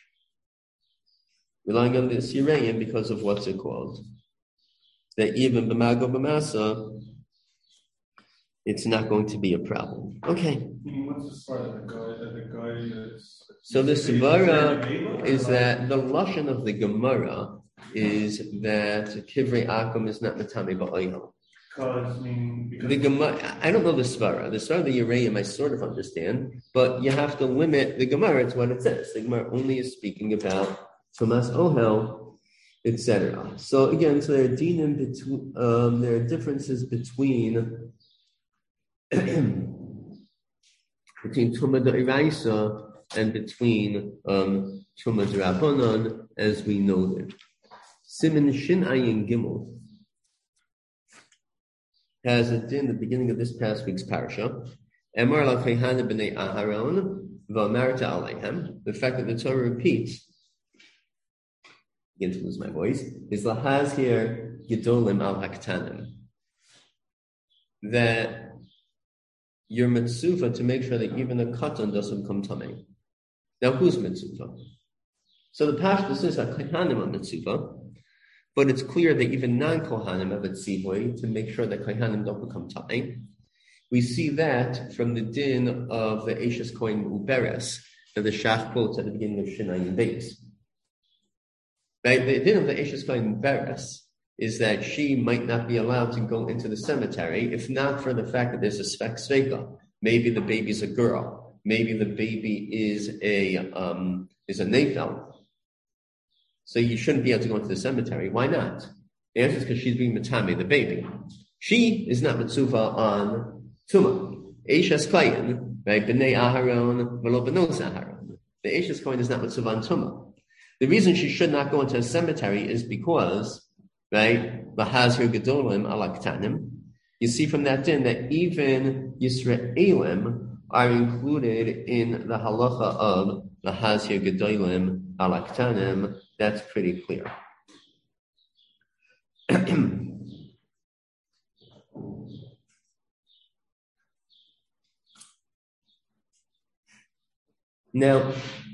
relying on this Yereim because of what's it called? That even b'mago b'masa, it's not going to be a problem. Okay. What's the svara? The guy, that the guy is. So the svara is that the lashon of the Gemara is that kivrei akum is not matame ba'oihel. Because, I mean, because the Gemara, I don't know the svara. The svara of the Yereim I sort of understand, but you have to limit the Gemara to what it says. The Gemara only is speaking about Tumas Ohel, et cetera. So again, so there are dinim between, um, there are differences between between Tumah D'Oraisa and between um, Tumah D'Rabbanan, as we noted. Siman Shin Ayin Gimel has a din at the beginning of this past week's parasha. Emar la Kehana b'nei Aharon v'amarta aleihem. The fact that the Torah repeats, begin to lose my voice, is lahaz here gedolim al haktanim. That you're mitzvah to make sure that even a katan doesn't come tamei. Now, who's mitzvah? So the pashtus says that kohanim are mitzvah, but it's clear that even non-kohanim have a tzivui to make sure that kohanim don't become tamei. We see that from the din of the Eishes Kohen Uberes that the Shach quotes at the beginning of Shinayin Beis. Right? The din of the Eishes Kohen Uberes is that she might not be allowed to go into the cemetery, if not for the fact that there's a spek sveka. Maybe the baby's a girl. Maybe the baby is a um, is a nefel. So you shouldn't be able to go into the cemetery. Why not? The answer is because she's being matame, the baby. She is not mitzvah on Tumah. Eishes Kohen, right? B'nei Aharon, v'lo b'nos Aharon. The Eishes Kohen is not mitzvah on Tumah. The reason she should not go into a cemetery is because, right, Lahazir Gedolim Alaktanim. You see from that din that even Yisraelim are included in the halacha of Lahazir Gedolim Alaktanim. That's pretty clear. Now,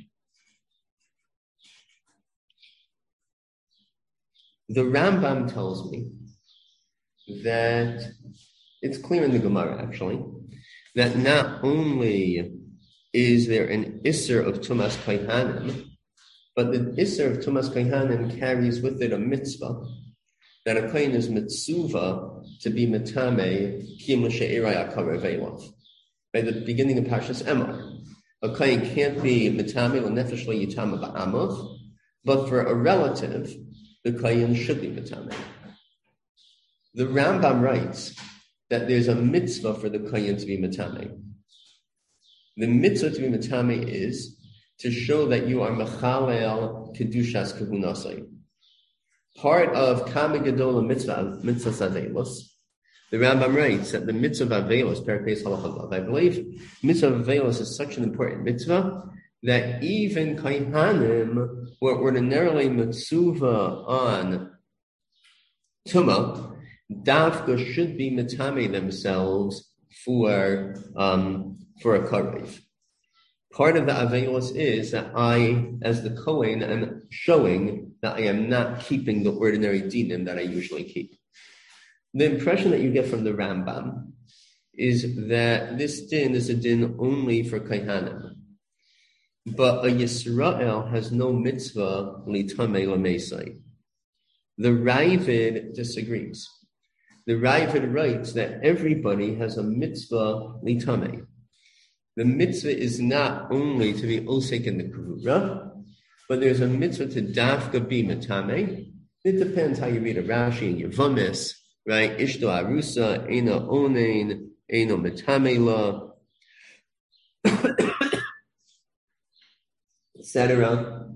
the Rambam tells me that it's clear in the Gemara, actually, that not only is there an Isser of Tumas Kohanim, but the Isser of Tumas Kohanim carries with it a mitzvah, that a Kohen is mitzvah to be mitame kim l'she'erai akar veilav. By the beginning of Parshas Emor, a Kohen can't be mitame l'nefesh l'yitama ba'amav, but for a relative, the Kohen should be mitame. The Rambam writes that there's a mitzvah for the Kohen to be mitame. The mitzvah to be mitame is to show that you are mechalel kedushas kahunasai. Part of Kama Gedola mitzvah, mitzvah avelos. The Rambam writes that the mitzvah avelos, Perikes Halachah, I believe, mitzvah avelos is such an important mitzvah that even Kohanim were ordinarily mitzvah on Tumah, Dafka should be mitame themselves for um, for a karev. Part of the avelos is that I, as the Kohen, am showing that I am not keeping the ordinary dinim that I usually keep. The impression that you get from the Rambam is that this din is a din only for Kaihanim. But a Yisrael has no mitzvah litamei l'meisai. The Ravid disagrees. The Ravid writes that everybody has a mitzvah litamei. The mitzvah is not only to be osek in the kavura, but there's a mitzvah to dafka be mitame. It depends how you read a Rashi and Yevamis, right? Ishto arusa, ena onein, eno mitame la, et cetera.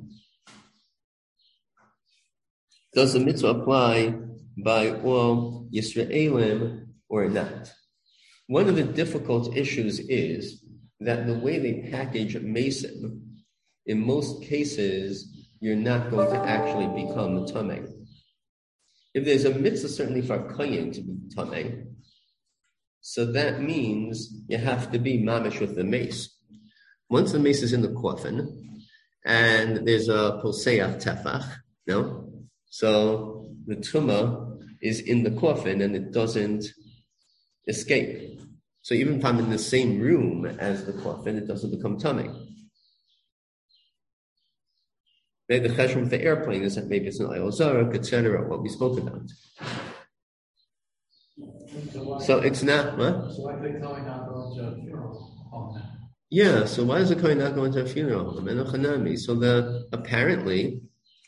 Does the mitzvah apply by all Yisraelim or not? One of the difficult issues is that the way they package Mesim, in most cases, you're not going to actually become a tamei. If there's a mitzvah certainly for a kohen to be tamei, so that means you have to be mamish with the mace. Once the mace is in the coffin, and there's a poseach tefach, no? So the tumah is in the coffin and it doesn't escape. So even if I'm in the same room as the coffin, it doesn't become tamei. Maybe the cheshbon with the airplane is that maybe it's an oil zarek, et cetera, what we spoke about. So, so it's not, what? So why could the Kohen not go into a funeral home then? Yeah, so why does the Kohen not go into a funeral home? So the, apparently,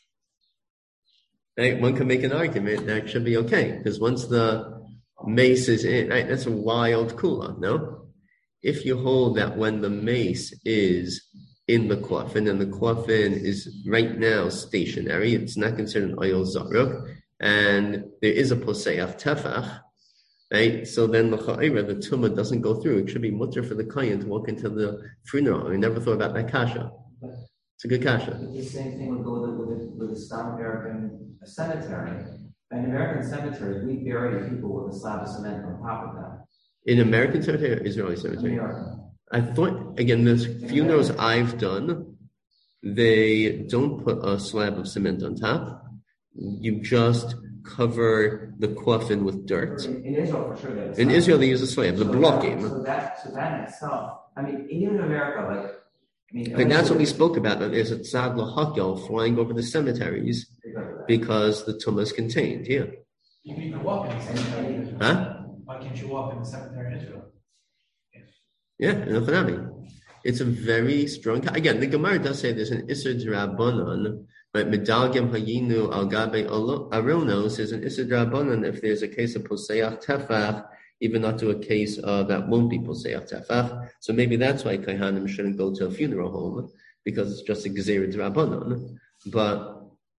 right, one can make an argument that it should be okay, because once the mace is in, right, that's a wild kula, no? If you hold that when the mace is in the coffin, and the coffin is right now stationary, it's not considered an oil zaruk, and there is a poseach tefach, right? So then the cha'ira, the tumah doesn't go through. It should be mutter for the kohen to walk into the funeral. I never thought about that kasha. It's a good kasha. The same thing would go with the, with the Stam American cemetery. In American cemeteries, we bury people with a slab of cement on top of that. In American cemetery or Israeli cemetery? American. I thought, again, the funerals I've done, they don't put a slab of cement on top. You just cover the coffin with dirt. In, in Israel, for sure. In Israel, they use a slab, the so blocking. That, so, that, so that in itself, I mean, even in America, like, I mean... But that's what we spoke about, that there's a tzad l'hakel flying over the cemeteries because the tumah is contained, yeah. You can even walk in the cemetery in Israel. Huh? Why can't you walk in the cemetery in Israel? Yeah, in Ochanami. It's a very strong. Again, the Gemara does say there's an Isser D'Rabbanan, but Medalgem Hayinu Al Gabe Aronos is an Isser D'Rabbanan if there's a case of Poseach Tefach, even not to a case uh, that won't be Poseach Tefach. So maybe that's why Kaihanim shouldn't go to a funeral home, because it's just a Gezer D'Rabbanan. But,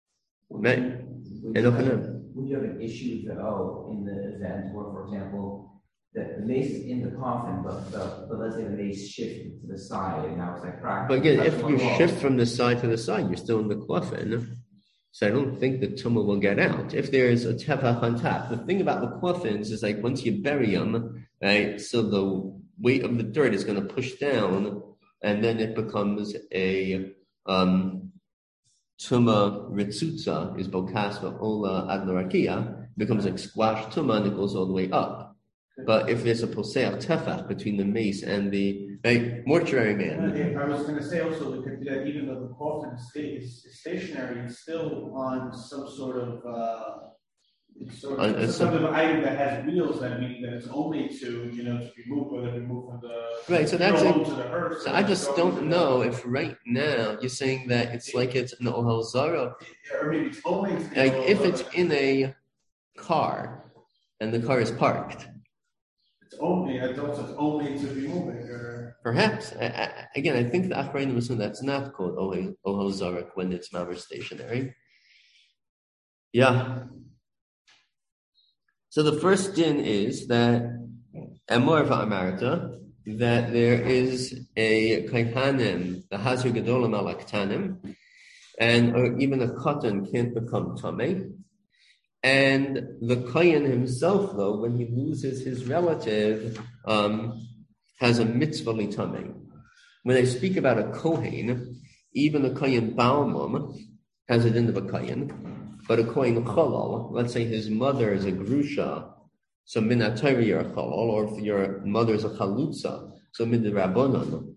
in Ochanami. Would you have an issue that, oh, in the event where, for example, that the mace is in the coffin, but, but, but let's say the mace shifted to the side and now it's like cracked. But again, if you shift from the side to the side, you're still in the coffin. So I don't think the tumah will get out. If there's a tefach on top, the thing about the coffins is like once you bury them, right, so the weight of the dirt is going to push down and then it becomes a um, tumah ritzutza, is bokasva ola ad l'rakia, becomes like squash tumah and it goes all the way up. But if there's a poseach tefach between the mace and the right, mortuary man. I was going to say also we could do that even though the coffin is stationary, it's still on some sort of uh, it's sort of, on, some, some sort of item that has wheels that mean that it's only to you know to be moved, whether to move from the right. So that's it. To the hearse, so I just don't know if right now you're saying that it's like it's an ohel zara. Or maybe it's only like if it's in a car and the car is parked. It's only, I thought it's only to be moving. Or... Perhaps. I, I, again, I think the Achrayim assume that's not called Ohel Zarek when it's mamash stationary. Yeah. So the first din is that Emor Va'amarta, that there is a Kaihanim, the Hazir Gedolim al Aktanim, and or even a cotton can't become Tameh. And the Kohen himself, though, when he loses his relative, um, has a mitzvah litamei. When I speak about a Kohen, even a Kohen Balmum, has a din of a kohen, but a kohen chalal, let's say his mother is a grusha, so min atayri you're a chalal, or if your mother is a chalutza, so min rabbanon,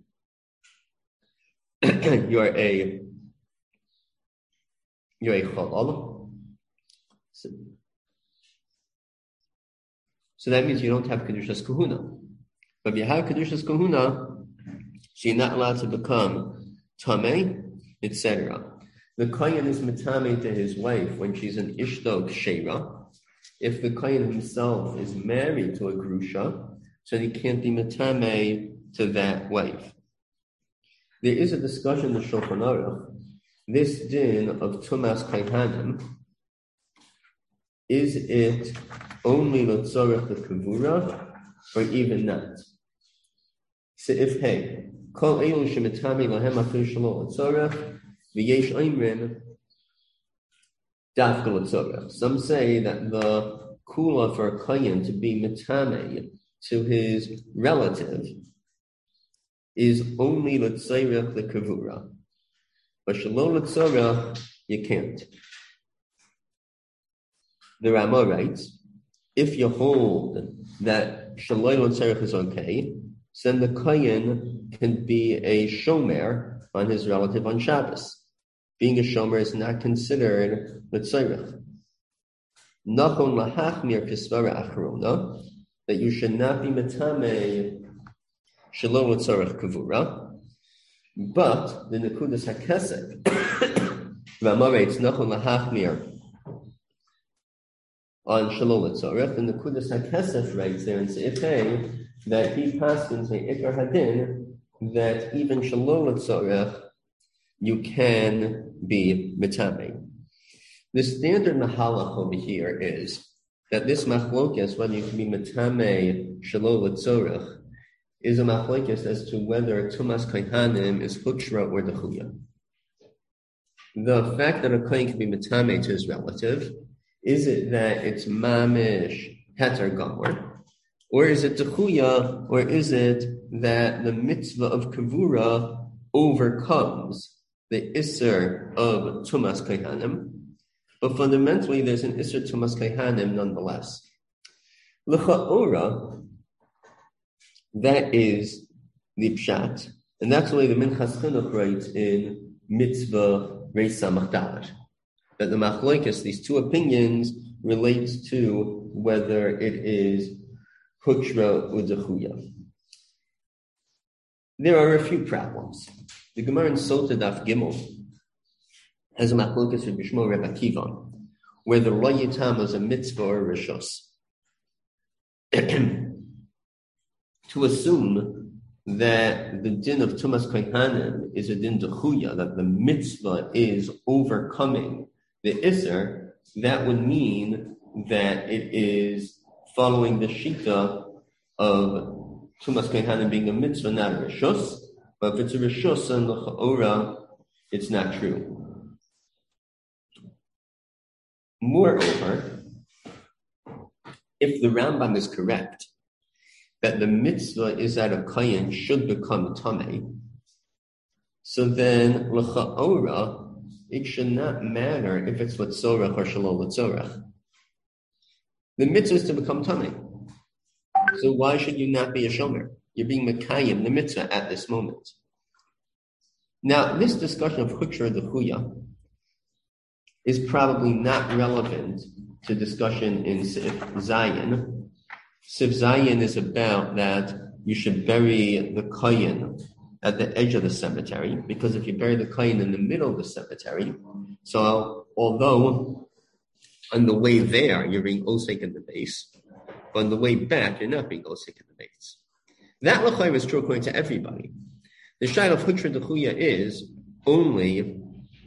you're a you're a chalal. So, so that means you don't have kedushas kahuna. But if you have kedushas kahuna, so you're not allowed to become tamei, et cetera. The kohen is mitame to his wife when she's an ishdog sheira. If the kohen himself is married to a grusha, so he can't be mitame to that wife. There is a discussion in the Shulchan Aruch. This din of tumas kohanim, is it only l'tzorech the kavura, or even not? So if hey, kol elu shemitame lahem afil shelo l'tzorech, v'yesh oimrim dafka l'tzorech. Some say that the kula for a kohen to be mitame to his relative is only l'tzorech the kavura, but shelo l'tzorech you can't. The Rama writes, if you hold that shelo l'tzorech is okay, then the kohen can be a shomer on his relative on Shabbos. Being a shomer is not considered l'tzorech. Nachon lahachmir kisvara achrona, that you should not be metame shelo l'tzorech kavura, but the nekudas hakesek, Rama writes nachon lahachmir on shelo l'tzorech, and the Nekudas HaKesef writes there in Seif Hey that he passed in say Ikar Hadin that even shelo l'tzorech you can be mitame. The standard mahalach over here is that this machlokes, whether you can be mitame shelo l'tzorech, is a machlokes as to whether tumas kohanim is hutra or dechuya. The fact that a kohen can be mitame to his relative, is it that it's mamish heter gomer, or is it dechuya, or is it that the mitzvah of kavura overcomes the isser of tumas kohanim? But fundamentally, there's an isser tumas kohanim nonetheless. L'cha'ora, that is the pshat, and that's the way the Minchas Chinuch writes in mitzvah reis samach dalet. That the machlokes, these two opinions, relates to whether it is hutra or dechuya. There are a few problems. The Gemara in Sota Daf Gimel has a machlokes for Bishmo Rebbe Akiva, where the lo yitam is a mitzvah or a rishos. To assume that the din of tumas kohanim is a din dechuya, that the mitzvah is overcoming the isser, that would mean that it is following the shita of tumas kohanim being a mitzvah, not a rishus. But if it's a rishus and the cha'ora, it's not true. Moreover, if the Rambam is correct that the mitzvah is that a kohen should become tamei, so then l'cha'ora, it should not matter if it's l'tzorech or shelo l'tzorech. The mitzvah is to become tamei. So why should you not be a shomer? You're being mekayim the mitzvah at this moment. Now, this discussion of hutra dechuya is probably not relevant to discussion in Sif Zayin. Sif Zayin is about that you should bury the kohen at the edge of the cemetery, because if you bury the kohen in the middle of the cemetery, so although on the way there you're being osek in the base, but on the way back you're not being osek in the base. That l'chayr is true according to everybody. The shayla of hutra dechuya is only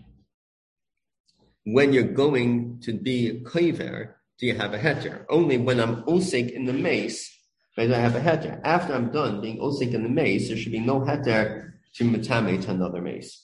when you're going to be koiver, do you have a heter? Only when I'm osek in the mace, right, I have a heter. After I'm done being osek in the mace, there should be no heter to metame to another mace.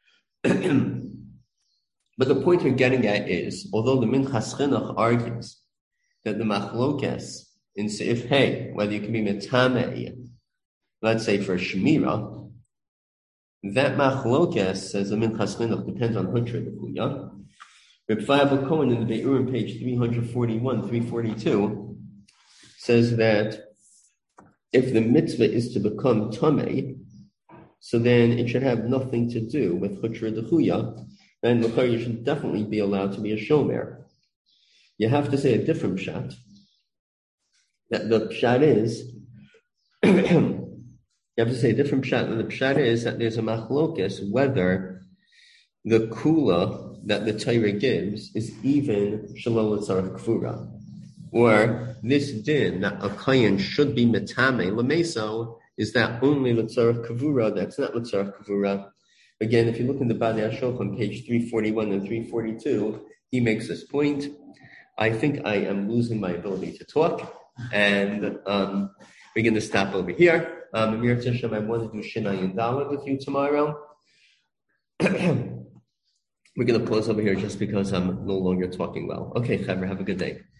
But the point you're getting at is, although the Minchas Chinuch argues that the machlokes in Seif Hey, whether you can be metame, let's say for Shemira, That machlokes, says the Minchas Chinuch, depends on Hutra D'Chuya. Reb Fayabel Cohen in the Beirurim, page three forty-one, three forty-two, says that if the mitzvah is to become tamei, so then it should have nothing to do with Hutra D'Chuya, and you should definitely be allowed to be a shomer. You have to say a different pshat. That the pshat is, you have to say a different pshat, and the pshat is that there's a machlokes whether the kula that the Torah gives is even shalol tzarech kfura, or this din that a kayan should be metame lameso is that only l'tzarech kavura, that's not l'tzarech kavura. Again, if you look in the Badei HaShulchan on page three forty-one and three forty-two, he makes this point. I think I am losing my ability to talk, and um, we're going to stop over here. Um, Amir Tishem, I want to do Shinai and Dalet with you tomorrow. We're going to close over here just because I'm no longer talking well. Okay, Chaver, have a good day.